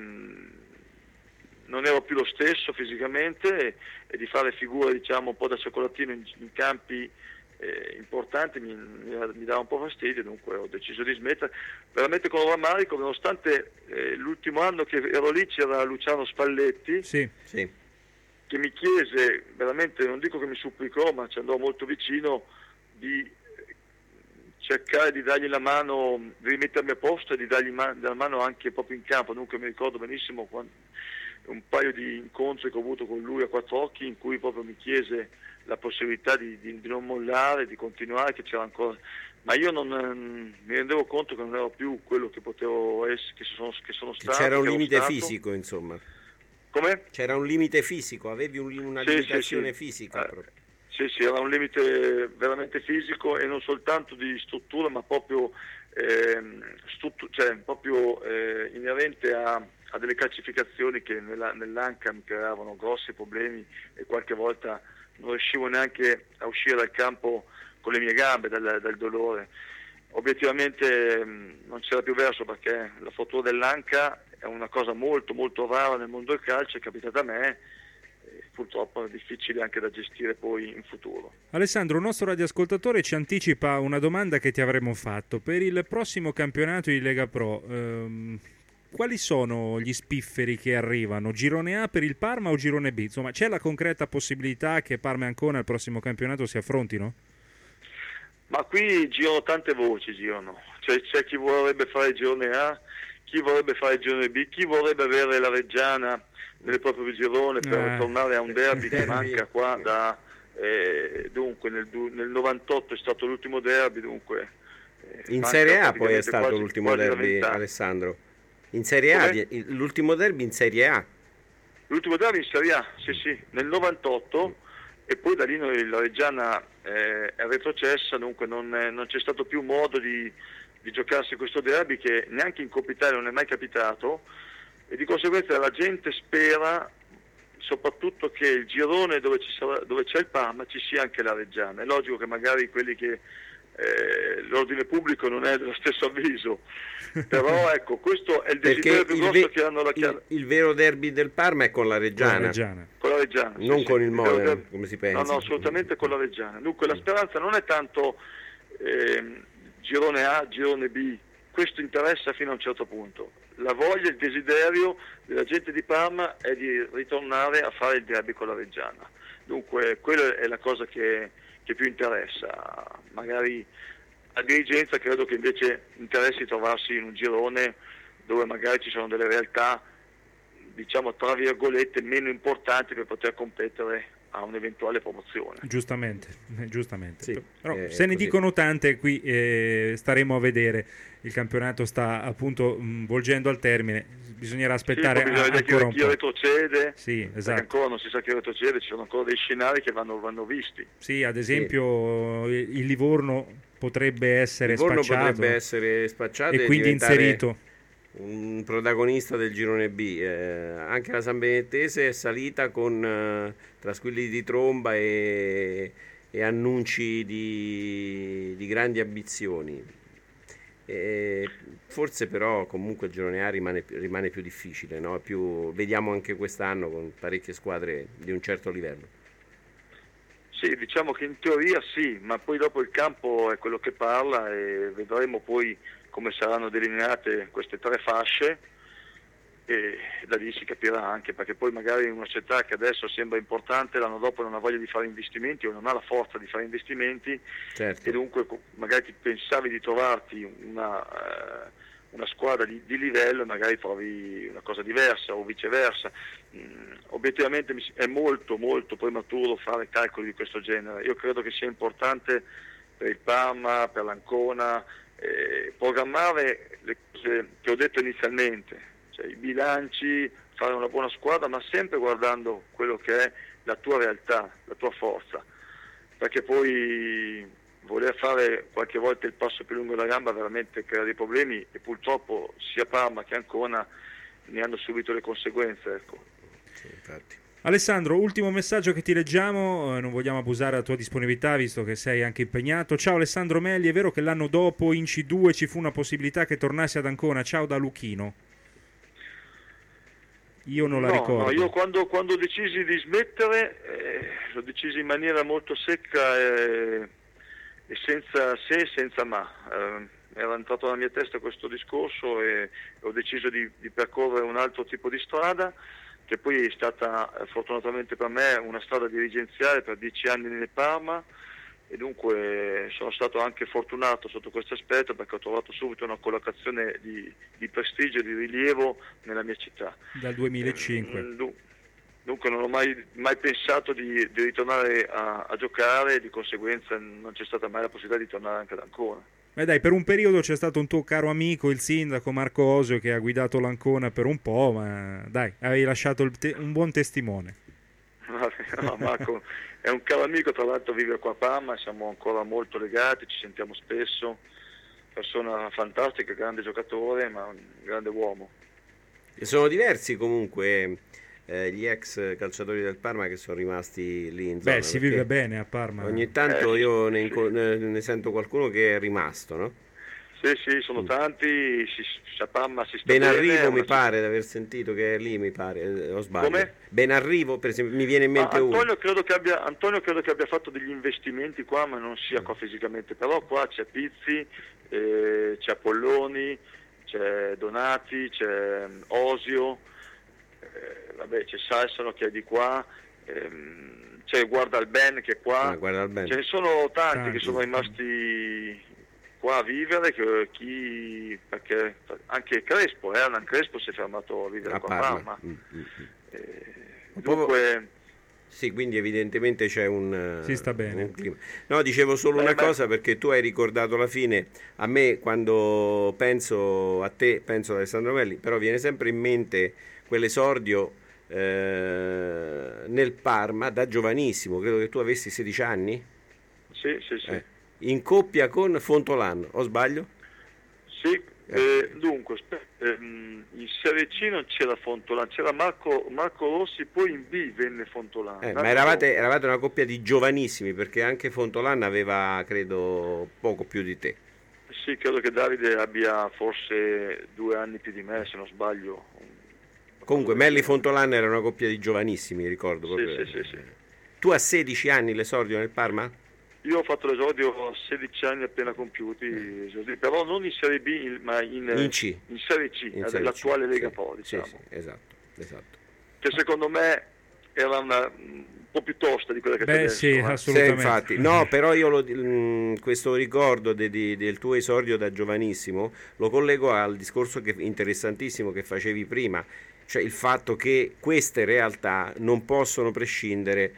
non ero più lo stesso fisicamente, e di fare figure diciamo un po' da cioccolatino in campi importanti mi dava un po' fastidio, dunque ho deciso di smettere veramente con rammarico, nonostante l'ultimo anno che ero lì c'era Luciano Spalletti, sì. che mi chiese veramente, non dico che mi supplicò, ma ci andò molto vicino, di cercare di dargli la mano, di rimettermi a posto e di dargli la mano anche proprio in campo. Dunque mi ricordo benissimo un paio di incontri che ho avuto con lui a quattro occhi, in cui proprio mi chiese la possibilità di non mollare, di continuare, che c'era ancora, ma io non mi rendevo conto che non ero più quello che potevo essere, che sono stato. C'era un limite fisico, insomma. Come? C'era un limite fisico, avevi una limitazione fisica. Sì, era un limite veramente fisico, e non soltanto di struttura, ma proprio inerente a delle calcificazioni che nell'anca mi creavano grossi problemi, e qualche volta non riuscivo neanche a uscire dal campo con le mie gambe dal dolore. Obiettivamente non c'era più verso, perché la frattura dell'anca è una cosa molto molto rara nel mondo del calcio, è capitata a me, e purtroppo è difficile anche da gestire poi in futuro. Alessandro, un nostro radioascoltatore ci anticipa una domanda che ti avremmo fatto. Per il prossimo campionato di Lega Pro, quali sono gli spifferi che arrivano? Girone A per il Parma o Girone B? Insomma, c'è la concreta possibilità che Parma e Ancona al prossimo campionato si affrontino? Ma qui girano tante voci, c'è chi vorrebbe fare il Girone A, chi vorrebbe fare il girone B, chi vorrebbe avere la Reggiana nel proprio girone per tornare a un derby che manca qua da dunque nel 98 è stato l'ultimo derby, dunque in Serie A poi è stato l'ultimo derby, Alessandro. In Serie A, l'ultimo derby in Serie A. L'ultimo derby in Serie A, sì, nel 98, e poi da lì la Reggiana è retrocessa, dunque non c'è stato più modo di giocarsi questo derby, che neanche in Coppa Italia non è mai capitato, e di conseguenza la gente spera soprattutto che il girone dove c'è il Parma ci sia anche la Reggiana. È logico che magari quelli che l'ordine pubblico non è dello stesso avviso, però ecco, questo è il desiderio più grosso che hanno il vero derby del Parma è con la Reggiana, con la Reggiana, non con il Modena, come si pensa. No, assolutamente con la Reggiana. Dunque la speranza non è tanto girone A, girone B, questo interessa fino a un certo punto. La voglia, il desiderio della gente di Parma è di ritornare a fare il derby con la Reggiana. Dunque quella è la cosa che più interessa. Magari a dirigenza credo che invece interessi trovarsi in un girone dove magari ci sono delle realtà, diciamo tra virgolette, meno importanti per poter competere a un'eventuale promozione. Giustamente. Sì, però se ne dicono tante qui, staremo a vedere. Il campionato sta appunto volgendo al termine, bisognerà aspettare ancora un po'. Chi retrocede, sì, esatto. Perché ancora non si sa chi retrocede, ci sono ancora dei scenari che vanno visti. Sì, ad esempio il Livorno potrebbe essere spacciato e quindi inserito un protagonista del girone B. Anche la San Benedettese è salita con trasquilli di tromba e annunci di grandi ambizioni. Forse però comunque il girone A rimane più difficile, no? Vediamo anche quest'anno con parecchie squadre di un certo livello. Sì, diciamo che in teoria sì, ma poi dopo il campo è quello che parla, e vedremo poi come saranno delineate queste tre fasce, e da lì si capirà anche, perché poi magari una società che adesso sembra importante l'anno dopo non ha voglia di fare investimenti o non ha la forza di fare investimenti, certo. E dunque magari ti pensavi di trovarti una squadra di livello e magari trovi una cosa diversa o viceversa. Obiettivamente è molto molto prematuro fare calcoli di questo genere. Io credo che sia importante per il Parma, per l'Ancona, programmare le cose che ho detto inizialmente, cioè i bilanci, fare una buona squadra, ma sempre guardando quello che è la tua realtà, la tua forza, perché poi voler fare qualche volta il passo più lungo della gamba veramente crea dei problemi, e purtroppo sia Parma che Ancona ne hanno subito le conseguenze, ecco. Sì, infatti. Alessandro, ultimo messaggio che ti leggiamo, non vogliamo abusare della tua disponibilità visto che sei anche impegnato. Ciao Alessandro Melli, è vero che l'anno dopo in C2 ci fu una possibilità che tornassi ad Ancona? Ciao da Luchino. Io non la ricordo. No, io quando decisi di smettere lo decisi in maniera molto secca e senza se e senza ma. Era entrato nella mia testa questo discorso e ho deciso di percorrere un altro tipo di strada, che poi è stata fortunatamente per me una strada dirigenziale per 10 anni nel Parma, e dunque sono stato anche fortunato sotto questo aspetto, perché ho trovato subito una collocazione di prestigio e di rilievo nella mia città. Dal 2005. Dunque non ho mai pensato di ritornare a giocare, e di conseguenza non c'è stata mai la possibilità di tornare anche ad Ancona. Dai, per un periodo c'è stato un tuo caro amico, il sindaco Marco Osio, che ha guidato l'Ancona per un po', ma dai, avevi lasciato un buon testimone. No, Marco è un caro amico, tra l'altro vive qua a Parma, siamo ancora molto legati, ci sentiamo spesso, persona fantastica, grande giocatore, ma un grande uomo. E sono diversi comunque gli ex calciatori del Parma che sono rimasti lì in zona. Beh, si vive bene a Parma. Ogni tanto io ne sento qualcuno che è rimasto, no? Sì, sono tanti, a Parma si sta bene. Benarrivo mi pare di aver sentito che è lì, mi pare, o sbaglio. Come? Benarrivo, per esempio, mi viene in mente Antonio credo che abbia fatto degli investimenti qua, ma non sia qua fisicamente, però qua c'è Pizzi, c'è Apolloni, c'è Donati, c'è Osio, c'è Salsano che è di qua, c'è Guardalben che è qua, ce ne sono tanti che sono rimasti qua a vivere, perché anche Crespo, Hernan Crespo si è fermato a vivere qua a Parma. Dunque... Sì, quindi evidentemente c'è si sta bene. Un clima. No, dicevo solo una cosa, perché tu hai ricordato la fine. A me, quando penso a te, penso ad Alessandro Melli, però viene sempre in mente quell'esordio nel Parma da giovanissimo, credo che tu avessi 16 anni. Sì. In coppia con Fontolan, o sbaglio? Sì, dunque, in Serie C non c'era Fontolan, c'era Marco Rossi, poi in B venne Fontolan. Ma eravate una coppia di giovanissimi, perché anche Fontolan aveva, credo, poco più di te. Sì, credo che Davide abbia forse 2 anni più di me, se non sbaglio. Comunque Melli Fontolan era una coppia di giovanissimi, ricordo. Proprio. Sì. Tu a 16 anni l'esordio nel Parma? Io ho fatto l'esordio a 16 anni appena compiuti, però non in Serie B, ma in C. In Serie C, dell'attuale Lega Pro, diciamo. Sì, esatto. Che secondo me era un po' più tosta di quella che c'è adesso. Sì, assolutamente. Infatti. No, però io questo ricordo del tuo esordio da giovanissimo lo collego al discorso interessantissimo che facevi prima, cioè il fatto che queste realtà non possono prescindere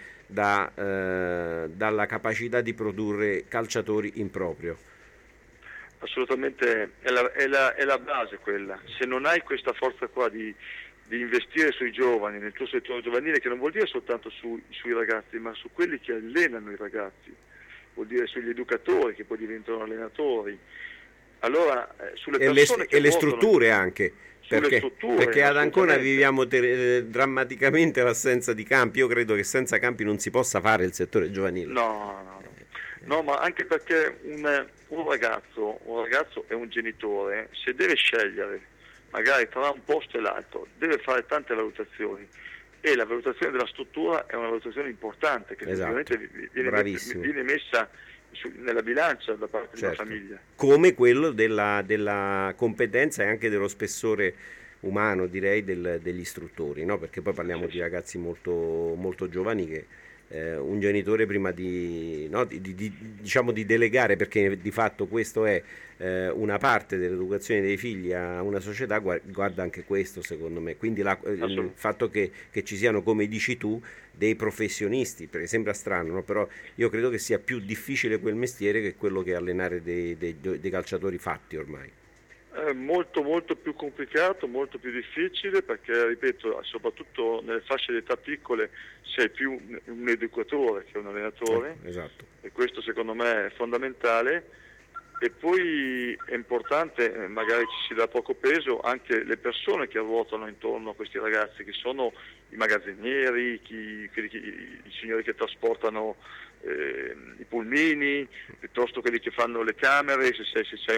dalla capacità di produrre calciatori in proprio. Assolutamente, è la base quella. Se non hai questa forza qua di investire sui giovani, nel tuo settore giovanile, che non vuol dire soltanto sui ragazzi, ma su quelli che allenano i ragazzi, vuol dire sugli educatori che poi diventano allenatori, allora sulle persone e le strutture anche. Perché ad Ancona viviamo drammaticamente l'assenza di campi. Io credo che senza campi non si possa fare il settore giovanile. No, ma anche perché un ragazzo e un genitore, se deve scegliere magari tra un posto e l'altro, deve fare tante valutazioni, e la valutazione della struttura è una valutazione importante che sicuramente viene messa nella bilancia da parte della famiglia, come quello della competenza e anche dello spessore umano, direi, degli istruttori, no? Perché poi parliamo di ragazzi molto, molto giovani che un genitore prima di delegare, perché di fatto questo è una parte dell'educazione dei figli a una società, guarda anche questo, secondo me. Quindi il fatto che ci siano, come dici tu, dei professionisti, perché sembra strano, no? Però io credo che sia più difficile quel mestiere che quello che allenare dei calciatori fatti ormai. È molto molto più complicato, molto più difficile, perché, ripeto, soprattutto nelle fasce di età piccole sei più un educatore che un allenatore, esatto. E questo secondo me è fondamentale. E poi è importante, magari ci si dà poco peso, anche le persone che ruotano intorno a questi ragazzi, che sono i magazzinieri, i signori che trasportano i pulmini, piuttosto quelli che fanno le camere, se c'è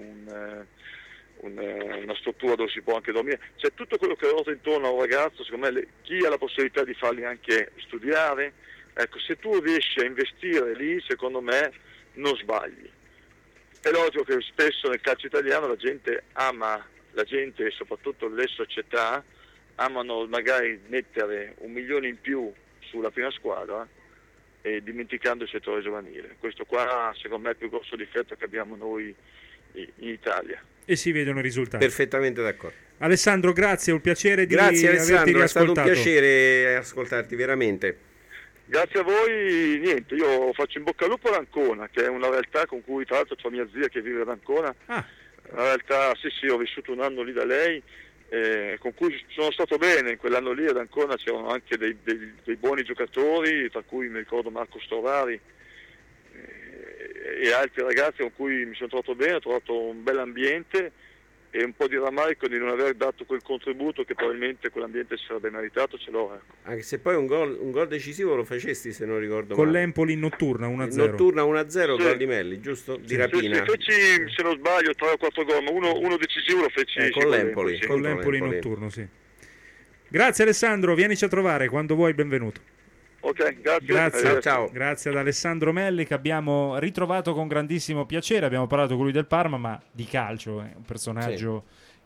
una struttura dove si può anche dormire, c'è tutto quello che ruota intorno a un ragazzo. Secondo me chi ha la possibilità di farli anche studiare, ecco, se tu riesci a investire lì, secondo me non sbagli. È logico che spesso nel calcio italiano la gente e soprattutto le società amano magari mettere 1 milione in più sulla prima squadra e dimenticando il settore giovanile. Questo qua secondo me è il più grosso difetto che abbiamo noi in Italia. E si vedono i risultati. Perfettamente d'accordo. Alessandro, grazie, è un piacere grazie, averti riascoltato. È stato un piacere ascoltarti, veramente. Grazie a voi, niente, io faccio in bocca al lupo ad Ancona, che è una realtà con cui tra l'altro c'ho mia zia che vive ad Ancona, una realtà, sì, ho vissuto un anno lì da lei, con cui sono stato bene. In quell'anno lì ad Ancona c'erano anche dei buoni giocatori, tra cui mi ricordo Marco Storari e altri ragazzi con cui mi sono trovato bene, ho trovato un bel ambiente e un po' di rammarico di non aver dato quel contributo che probabilmente quell'ambiente si sarebbe meritato, ce l'ho. Ecco. Anche se poi un gol decisivo lo facesti, se non ricordo con male. l'Empoli in notturna 1-0. Notturna 1-0, sì. Gol di Melli, giusto? Di rapina. Sì, feci, se non sbaglio, 3 o 4 gol, ma uno decisivo lo feci con l'Empoli. Con l'Empoli in notturno, sì. Grazie Alessandro, vienici a trovare quando vuoi, benvenuto. Ok, grazie. Ciao. Grazie ad Alessandro Melli, che abbiamo ritrovato con grandissimo piacere. Abbiamo parlato con lui del Parma, ma di calcio, è un personaggio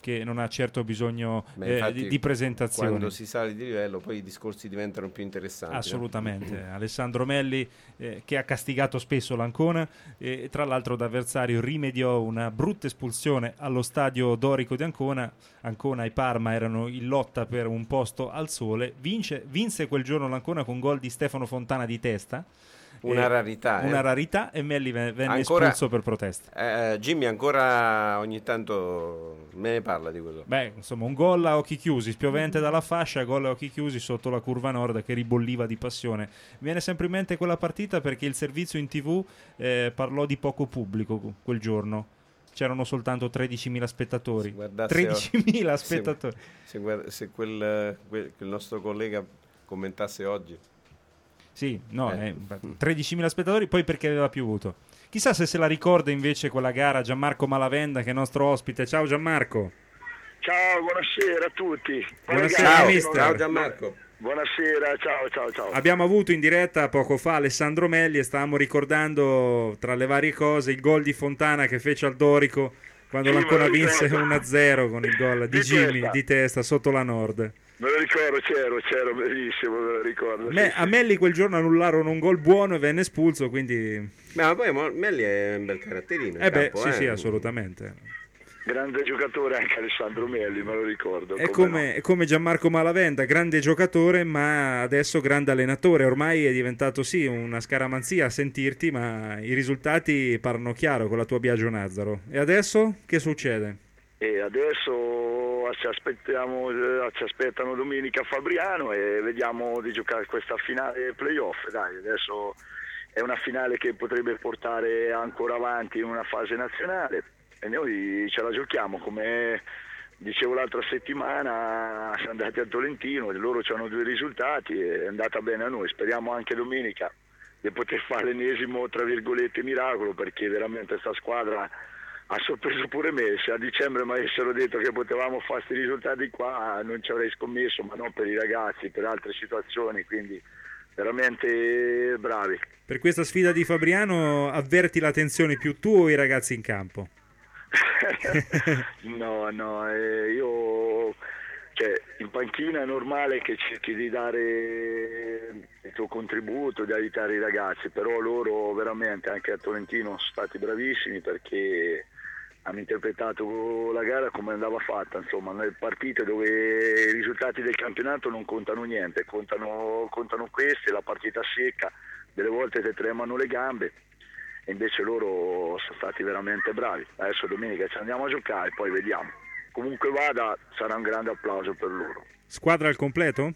che non ha certo bisogno di presentazioni. Quando si sale di livello poi i discorsi diventano più interessanti. Assolutamente. Alessandro Melli che ha castigato spesso l'Ancona e tra l'altro da avversario rimediò una brutta espulsione allo stadio dorico di Ancona. Ancona e Parma erano in lotta per un posto al sole. Vinse quel giorno l'Ancona con gol di Stefano Fontana di testa. Una rarità e Melli venne espulso per protesta. Jimmy ancora ogni tanto me ne parla di quello. Beh, insomma, un gol a occhi chiusi, spiovente dalla fascia, gol a occhi chiusi sotto la curva nord che ribolliva di passione. Viene sempre in mente quella partita perché il servizio in TV parlò di poco pubblico quel giorno. C'erano soltanto 13.000 spettatori. 13.000 spettatori. Se quel nostro collega commentasse oggi. Sì, no, 13.000 spettatori, poi perché aveva piovuto. Chissà se la ricorda invece quella gara Gianmarco Malavenda, che è nostro ospite. Ciao Gianmarco. Ciao, buonasera a tutti. Buonasera, mister. Ciao Gianmarco. Buonasera, ciao. Abbiamo avuto in diretta poco fa Alessandro Melli e stavamo ricordando tra le varie cose il gol di Fontana che fece al Dorico quando l'Ancona vinse 1-0 con il gol di Jimmy di testa sotto la Nord. Me lo ricordo, c'ero, bellissimo, me lo ricordo. A Melli quel giorno annullarono un gol buono e venne espulso, quindi... Ma poi Melli è un bel caratterino in campo, sì, assolutamente. Grande giocatore anche Alessandro Melli, me lo ricordo. È come Gianmarco Malavenda, grande giocatore ma adesso grande allenatore. Ormai è diventato sì una scaramanzia a sentirti, ma i risultati parlano chiaro con la tua Biagio Nazzaro. E adesso che succede? E adesso ci aspettano domenica a Fabriano e vediamo di giocare questa finale playoff. Dai, adesso è una finale che potrebbe portare ancora avanti in una fase nazionale e noi ce la giochiamo. Come dicevo l'altra settimana, siamo andati a Tolentino e loro hanno 2 risultati e è andata bene a noi. Speriamo anche domenica di poter fare l'ennesimo tra virgolette miracolo, perché veramente sta squadra ha sorpreso pure me. Se a dicembre mi avessero detto che potevamo fare questi risultati qua non ci avrei scommesso, ma non per i ragazzi, per altre situazioni, quindi veramente bravi. Per questa sfida di Fabriano avverti la tensione più tu o i ragazzi in campo? No, io in panchina è normale che cerchi di dare il tuo contributo, di aiutare i ragazzi, però loro veramente anche a Tolentino sono stati bravissimi perché hanno interpretato la gara come andava fatta, insomma, nelle partite dove i risultati del campionato non contano niente, contano queste, la partita secca, delle volte ti tremano le gambe e invece loro sono stati veramente bravi. Adesso domenica ci andiamo a giocare e poi vediamo. Comunque vada, sarà un grande applauso per loro. Squadra al completo?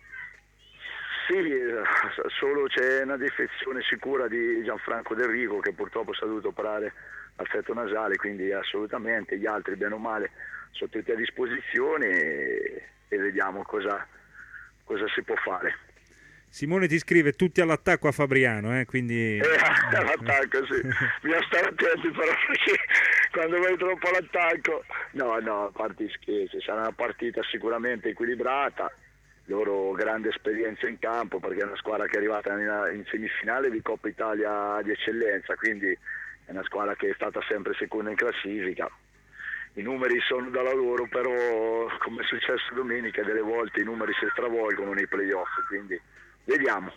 Sì, solo c'è una defezione sicura di Gianfranco Del Rico che purtroppo si è dovuto operare al feto nasale, quindi assolutamente gli altri bene o male sono tutti a disposizione e vediamo cosa si può fare. Simone ti scrive tutti all'attacco a Fabriano, quindi... all'attacco, sì. Bisogna stare attenti però perché quando vai troppo all'attacco... No, a parte gli scherzi, sarà una partita sicuramente equilibrata, loro grande esperienza in campo perché è una squadra che è arrivata in semifinale di Coppa Italia di eccellenza, quindi è una squadra che è stata sempre seconda in classifica. I numeri sono dalla loro, però come è successo domenica delle volte i numeri si stravolgono nei playoff, quindi vediamo.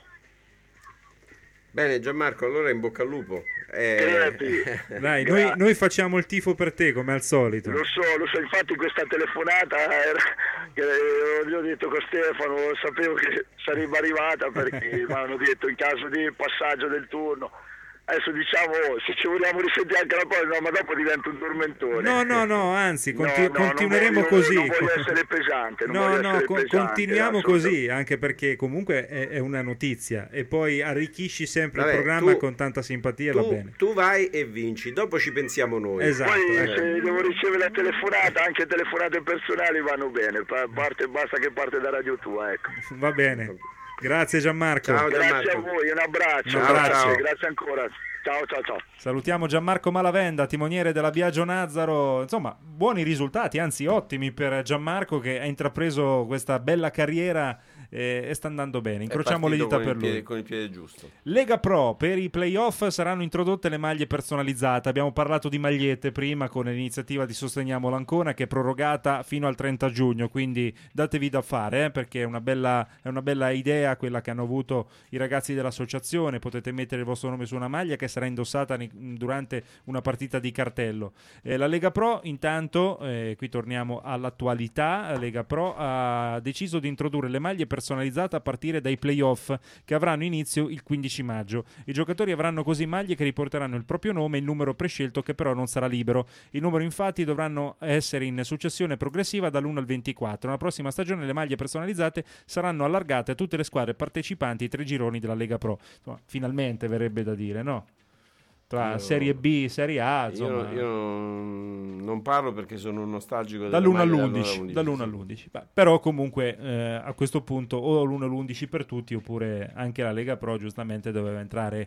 Bene Gianmarco, allora in bocca al lupo. Dai, noi facciamo il tifo per te come al solito. Lo so, infatti questa telefonata che gli ho detto con Stefano, sapevo che sarebbe arrivata perché mi hanno detto in caso di passaggio del turno. Adesso diciamo, se ci vogliamo risentire anche la poi, ma dopo diventa un tormentone. No, anzi, continueremo così. Non voglio essere pesante. Continuiamo così, anche perché comunque è una notizia e poi arricchisci sempre il programma con tanta simpatia, va bene. Tu vai e vinci, dopo ci pensiamo noi. Esatto. Poi se devo ricevere la telefonata, anche telefonate personali vanno bene, basta che parte da Radio Tua, ecco. Va bene. Grazie Gianmarco. Ciao, Gianmarco. Grazie a voi, un abbraccio. Ciao. Grazie ancora. Ciao. Salutiamo Gianmarco Malavenda, timoniere della Biagio Nazzaro. Insomma, buoni risultati, anzi ottimi per Gianmarco che ha intrapreso questa bella carriera e sta andando bene. Incrociamo le dita per lui. Con il piede giusto. Lega Pro, per i playoff saranno introdotte le maglie personalizzate. Abbiamo parlato di magliette prima con l'iniziativa di Sosteniamo l'Ancona, che è prorogata fino al 30 giugno, quindi datevi da fare, perché è una bella idea quella che hanno avuto i ragazzi dell'associazione. Potete mettere il vostro nome su una maglia che sarà indossata durante una partita di cartello. La Lega Pro intanto, qui torniamo all'attualità, la Lega Pro ha deciso di introdurre le maglie personalizzate a partire dai playoff che avranno inizio il 15 maggio. I giocatori avranno così maglie che riporteranno il proprio nome e il numero prescelto, che però non sarà libero. I numeri infatti dovranno essere in successione progressiva dall'1 al 24. Nella prossima stagione le maglie personalizzate saranno allargate a tutte le squadre partecipanti ai 3 gironi della Lega Pro. Insomma, finalmente verrebbe da dire, no? Tra Serie B e Serie A, insomma. Io non parlo perché sono un nostalgico dall'1 all'11. Dall'1 all'11. Però comunque a questo punto o l'1 all'11 per tutti, oppure anche la Lega Pro giustamente doveva entrare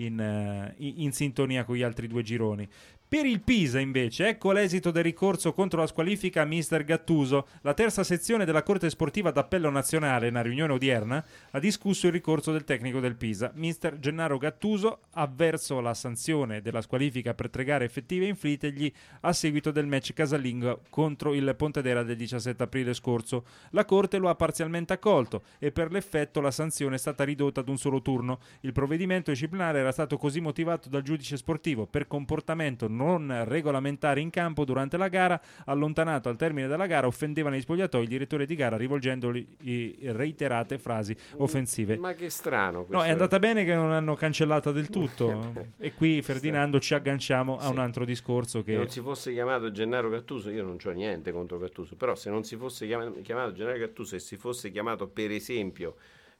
in sintonia con gli altri 2 gironi. Per il Pisa invece, ecco l'esito del ricorso contro la squalifica a Mister Gattuso. La terza sezione della Corte Sportiva d'Appello Nazionale, in una riunione odierna, ha discusso il ricorso del tecnico del Pisa. Mister Gennaro Gattuso ha avverso la sanzione della squalifica per 3 gare effettive inflittegli a seguito del match casalingo contro il Pontedera del 17 aprile scorso. La Corte lo ha parzialmente accolto e per l'effetto la sanzione è stata ridotta ad un solo turno. Il provvedimento disciplinare era stato così motivato dal giudice sportivo per comportamento non regolamentare in campo durante la gara, allontanato al termine della gara, offendeva negli spogliatoi il direttore di gara rivolgendogli reiterate frasi offensive. Ma che strano. No, è andata bene che non hanno cancellata del tutto. E qui, Ferdinando, ci agganciamo a un altro discorso che... Se non si fosse chiamato Gennaro Gattuso, io non c'ho niente contro Gattuso, però se non si fosse chiamato Gennaro Gattuso e si fosse chiamato per esempio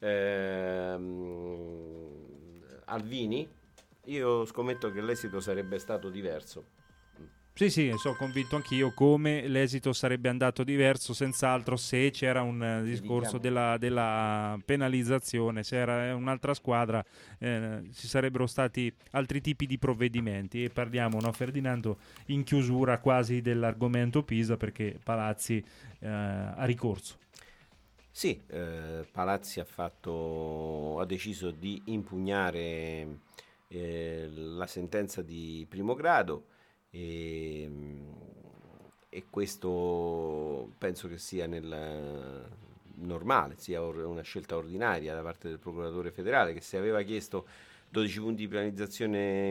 Alvini, io scommetto che l'esito sarebbe stato diverso. Sì, sono convinto anch'io come l'esito sarebbe andato diverso, senz'altro, se c'era un discorso della penalizzazione, se era un'altra squadra ci sarebbero stati altri tipi di provvedimenti. E parliamo, no, Ferdinando, in chiusura quasi dell'argomento Pisa, perché Palazzi ha ricorso. Sì, Palazzi ha deciso di impugnare la sentenza di primo grado e questo penso che sia normale, sia una scelta ordinaria da parte del procuratore federale, che se aveva chiesto 12 punti di penalizzazione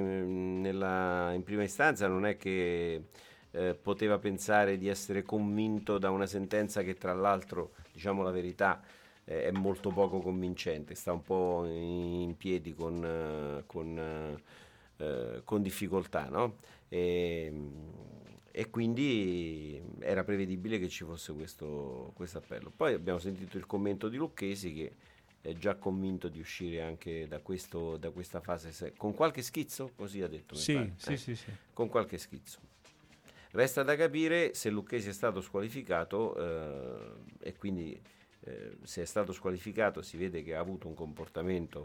in prima istanza non è che poteva pensare di essere convinto da una sentenza che, tra l'altro, diciamo la verità, è molto poco convincente, sta un po' in piedi con difficoltà, no? E quindi era prevedibile che ci fosse questo appello. Poi abbiamo sentito il commento di Lucchesi, che è già convinto di uscire anche da questa fase con qualche schizzo, così ha detto. Sì. Con qualche schizzo. Resta da capire se Lucchesi è stato squalificato e quindi se è stato squalificato si vede che ha avuto un comportamento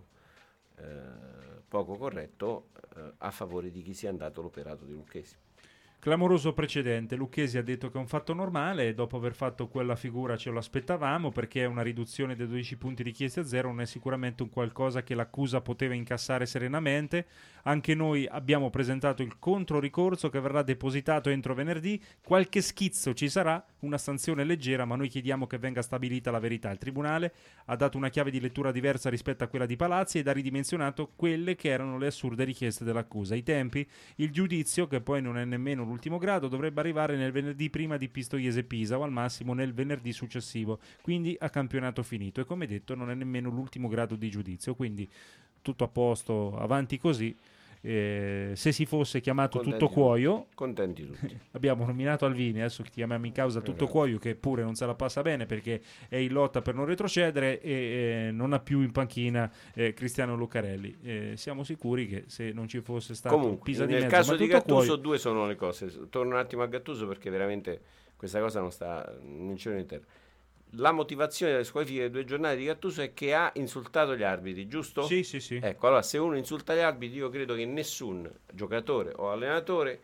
poco corretto a favore di chi sia andato l'operato di Lucchesi. Clamoroso precedente. Lucchesi ha detto che è un fatto normale e dopo aver fatto quella figura ce lo aspettavamo, perché una riduzione dei 12 punti richiesti a 0 non è sicuramente un qualcosa che l'accusa poteva incassare serenamente. Anche noi abbiamo presentato il controricorso che verrà depositato entro venerdì. Qualche schizzo ci sarà, una sanzione leggera, ma noi chiediamo che venga stabilita la verità. Il Tribunale ha dato una chiave di lettura diversa rispetto a quella di Palazzi ed ha ridimensionato quelle che erano le assurde richieste dell'accusa. I tempi, il giudizio, che poi non è nemmeno l'ultimo grado, dovrebbe arrivare nel venerdì prima di Pistoiese-Pisa o al massimo nel venerdì successivo, quindi a campionato finito. E come detto non è nemmeno l'ultimo grado di giudizio, quindi tutto a posto, avanti così. Se si fosse chiamato Tutto Cuoio, contenti tutti. Abbiamo nominato Alvini, adesso chiamiamo in causa Tutto Cuoio, che pure non se la passa bene perché è in lotta per non retrocedere e non ha più in panchina Cristiano Lucarelli. Siamo sicuri che se non ci fosse stato comunque Pisa di nel mezzo, caso di Gattuso Cuoio... due sono le cose. Torno un attimo a Gattuso perché veramente questa cosa non sta in cielo né in terra. La motivazione delle squalifiche delle 2 giornate di Gattuso è che ha insultato gli arbitri, giusto? Sì. Ecco, allora se uno insulta gli arbitri, io credo che nessun giocatore o allenatore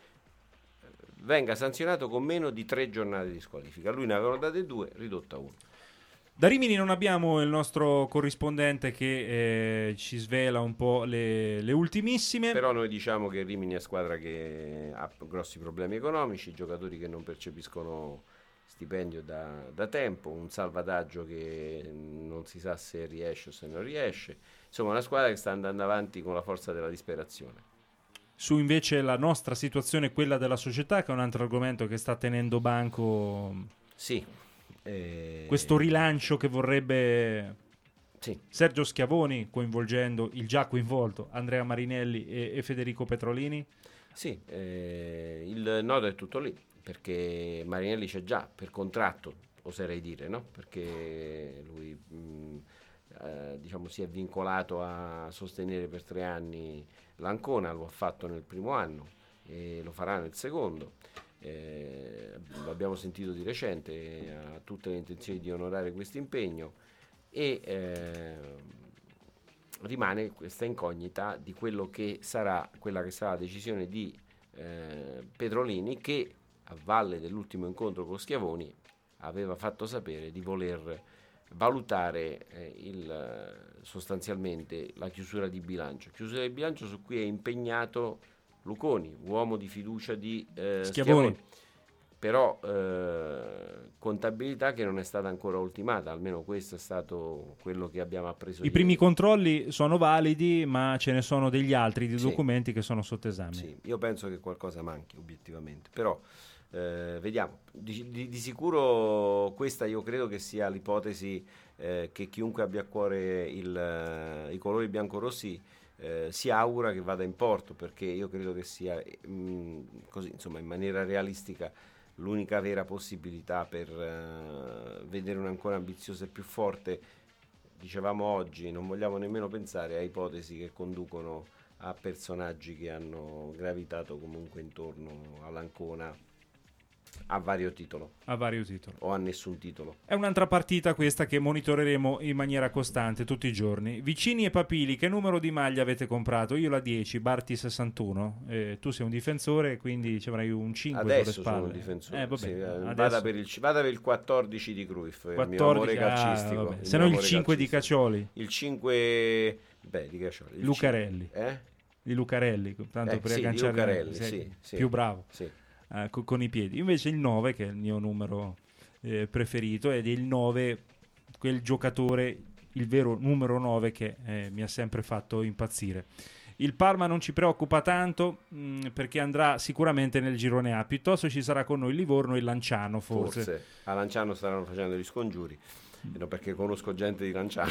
venga sanzionato con meno di 3 giornate di squalifica. Lui ne avevano date 2, ridotta a 1. Da Rimini non abbiamo il nostro corrispondente che ci svela un po' le ultimissime. Però noi diciamo che Rimini è squadra che ha grossi problemi economici, giocatori che non percepiscono stipendio da tempo, un salvataggio che non si sa se riesce o se non riesce. Insomma, una squadra che sta andando avanti con la forza della disperazione. Su invece la nostra situazione, quella della società, che è un altro argomento che sta tenendo banco. Sì. Questo rilancio che vorrebbe Sergio Schiavoni, coinvolgendo il già coinvolto Andrea Marinelli e Federico Petrolini. Sì, il nodo è tutto lì, perché Marinelli c'è già per contratto, oserei dire, no? Perché lui diciamo si è vincolato a sostenere per 3 anni l'Ancona, lo ha fatto nel primo anno e lo farà nel secondo. L'abbiamo sentito di recente, ha tutte le intenzioni di onorare questo impegno e rimane questa incognita di quello che sarà quella che sarà la decisione di Petrolini, che a valle dell'ultimo incontro con Schiavoni aveva fatto sapere di voler valutare sostanzialmente la chiusura di bilancio su cui è impegnato Luconi, uomo di fiducia di Schiavoni, però contabilità che non è stata ancora ultimata, almeno questo è stato quello che abbiamo appreso I ieri. primi controlli sono validi, ma ce ne sono degli altri di documenti che sono sotto esame. Sì, io penso che qualcosa manchi obiettivamente, però vediamo. Di sicuro questa io credo che sia l'ipotesi che chiunque abbia a cuore i colori biancorossi si augura che vada in porto, perché io credo che sia così, insomma, in maniera realistica l'unica vera possibilità per vedere un ancora ambizioso e più forte. Dicevamo oggi, non vogliamo nemmeno pensare a ipotesi che conducono a personaggi che hanno gravitato comunque intorno all'Ancona a vario titolo o a nessun titolo. È un'altra partita questa che monitoreremo in maniera costante tutti i giorni. Vicini e Papili, che numero di maglia avete comprato? Io la 10, Barti 61. Tu sei un difensore, quindi ci avrai un 5 adesso sulle spalle. Sono un difensore. Vabbè, vada per il 14 di Cruyff, 14, il mio amore calcistico. Se no il 5 di Caccioli. Il 5 di Caccioli. Lucarelli. Di Lucarelli, tanto per agganciare Lucarelli, sì, più bravo. Sì. Con i piedi. Invece il 9, che è il mio numero preferito, ed è il 9, quel giocatore, il vero numero 9 che mi ha sempre fatto impazzire. Il Parma non ci preoccupa tanto perché andrà sicuramente nel girone A, piuttosto ci sarà con noi il Livorno e il Lanciano forse. A Lanciano staranno facendo gli scongiuri. No, perché conosco gente di Lanciano.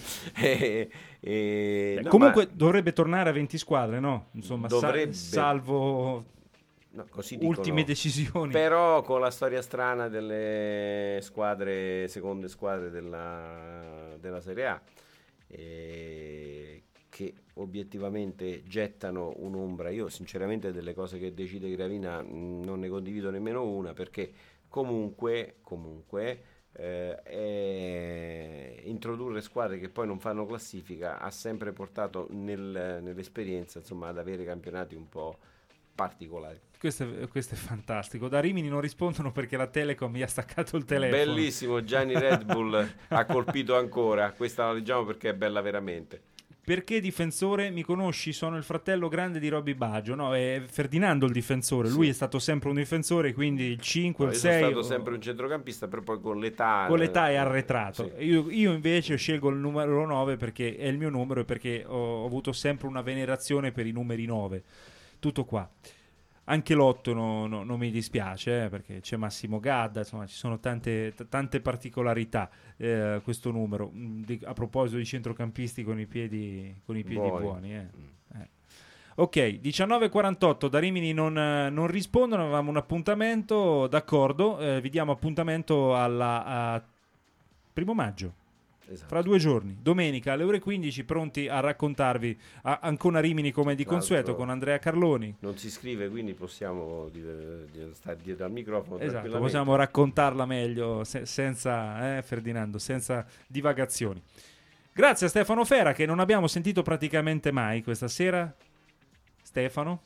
Comunque dovrebbe tornare a 20 squadre, no? Insomma, dovrebbe, salvo così ultime dicono, decisioni. Però con la storia strana delle seconde squadre della Serie A, che obiettivamente gettano un'ombra. Io sinceramente delle cose che decide Gravina non ne condivido nemmeno una, perché comunque introdurre squadre che poi non fanno classifica ha sempre portato nell'esperienza, insomma, ad avere campionati un po' particolari. Questo è fantastico. Da Rimini non rispondono perché la Telecom gli ha staccato il telefono. Bellissimo, Gianni Red Bull ha colpito ancora. Questa la leggiamo perché è bella veramente. Perché difensore? Mi conosci? Sono il fratello grande di Robby Baggio. No, è Ferdinando il difensore. Lui è stato sempre un difensore, quindi il 5, il 6. Sono stato sempre un centrocampista, però poi con l'età è arretrato. Sì. Io invece scelgo il numero 9 perché è il mio numero e perché ho avuto sempre una venerazione per i numeri 9. Tutto qua. Anche l'8 non mi dispiace, perché c'è Massimo Gadda, insomma ci sono tante particolarità questo numero. A proposito di centrocampisti con i piedi buoni. Ok, 19:48, da Rimini non rispondono, avevamo un appuntamento, d'accordo, vi diamo appuntamento a 1 maggio. Esatto. Fra 2 giorni, domenica alle ore 15, pronti a raccontarvi Ancona Rimini come di consueto con Andrea Carloni. Non si scrive, quindi possiamo stare dietro al microfono. Esatto, possiamo raccontarla meglio senza Ferdinando, senza divagazioni. Grazie a Stefano Fera, che non abbiamo sentito praticamente mai questa sera. Stefano?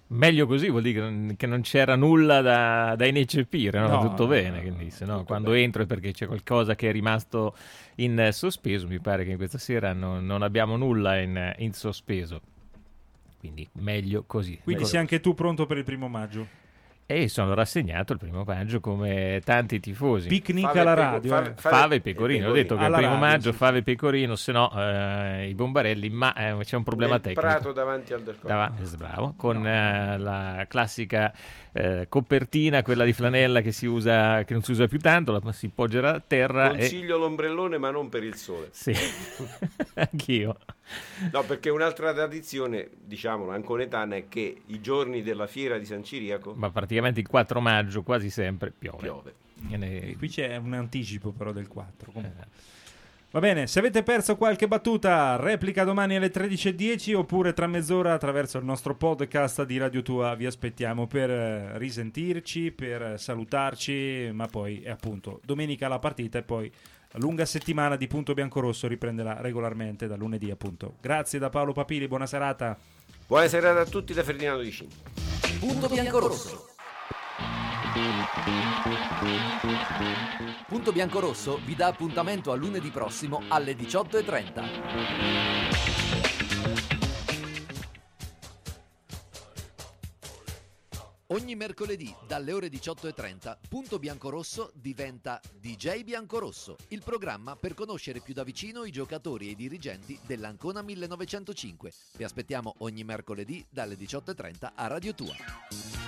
Meglio così vuol dire che non c'era nulla da ineccepire, no? Tutto bene, quindi se no quando entro è perché c'è qualcosa che è rimasto in sospeso. Mi pare che questa sera non abbiamo nulla in sospeso, quindi meglio così. Quindi sei anche tu pronto per il 1 maggio? E sono rassegnato il 1 maggio come tanti tifosi. Picnic alla radio. Fave e pecorino. Ho detto che il 1 radio, maggio fave e pecorino, se no i Bombarelli, ma c'è un problema tecnico. Prato davanti al Bravo, con la classica copertina, quella di flanella che non si usa più tanto, la si poggerà a terra. Consiglio l'ombrellone, ma non per il sole. Sì, anch'io. No, perché un'altra tradizione, diciamolo, anconetana, è che i giorni della fiera di San Ciriaco, ma praticamente il 4 maggio quasi sempre piove. E qui c'è un anticipo però del 4. Va bene, se avete perso qualche battuta, replica domani alle 13:10 oppure tra mezz'ora attraverso il nostro podcast di Radio Tua. Vi aspettiamo per risentirci, per salutarci, ma poi appunto domenica la partita e poi la lunga settimana di Punto Biancorosso riprenderà regolarmente da lunedì appunto. Grazie da Paolo Papili, buona serata. Buona serata a tutti da Ferdinando Di Cini. Punto Biancorosso. Punto Biancorosso vi dà appuntamento a lunedì prossimo alle 18:30. Ogni mercoledì dalle ore 18:30 Punto Biancorosso diventa DJ Biancorosso, il programma per conoscere più da vicino i giocatori e i dirigenti dell'Ancona 1905. Vi aspettiamo ogni mercoledì dalle 18:30 a Radio Tua.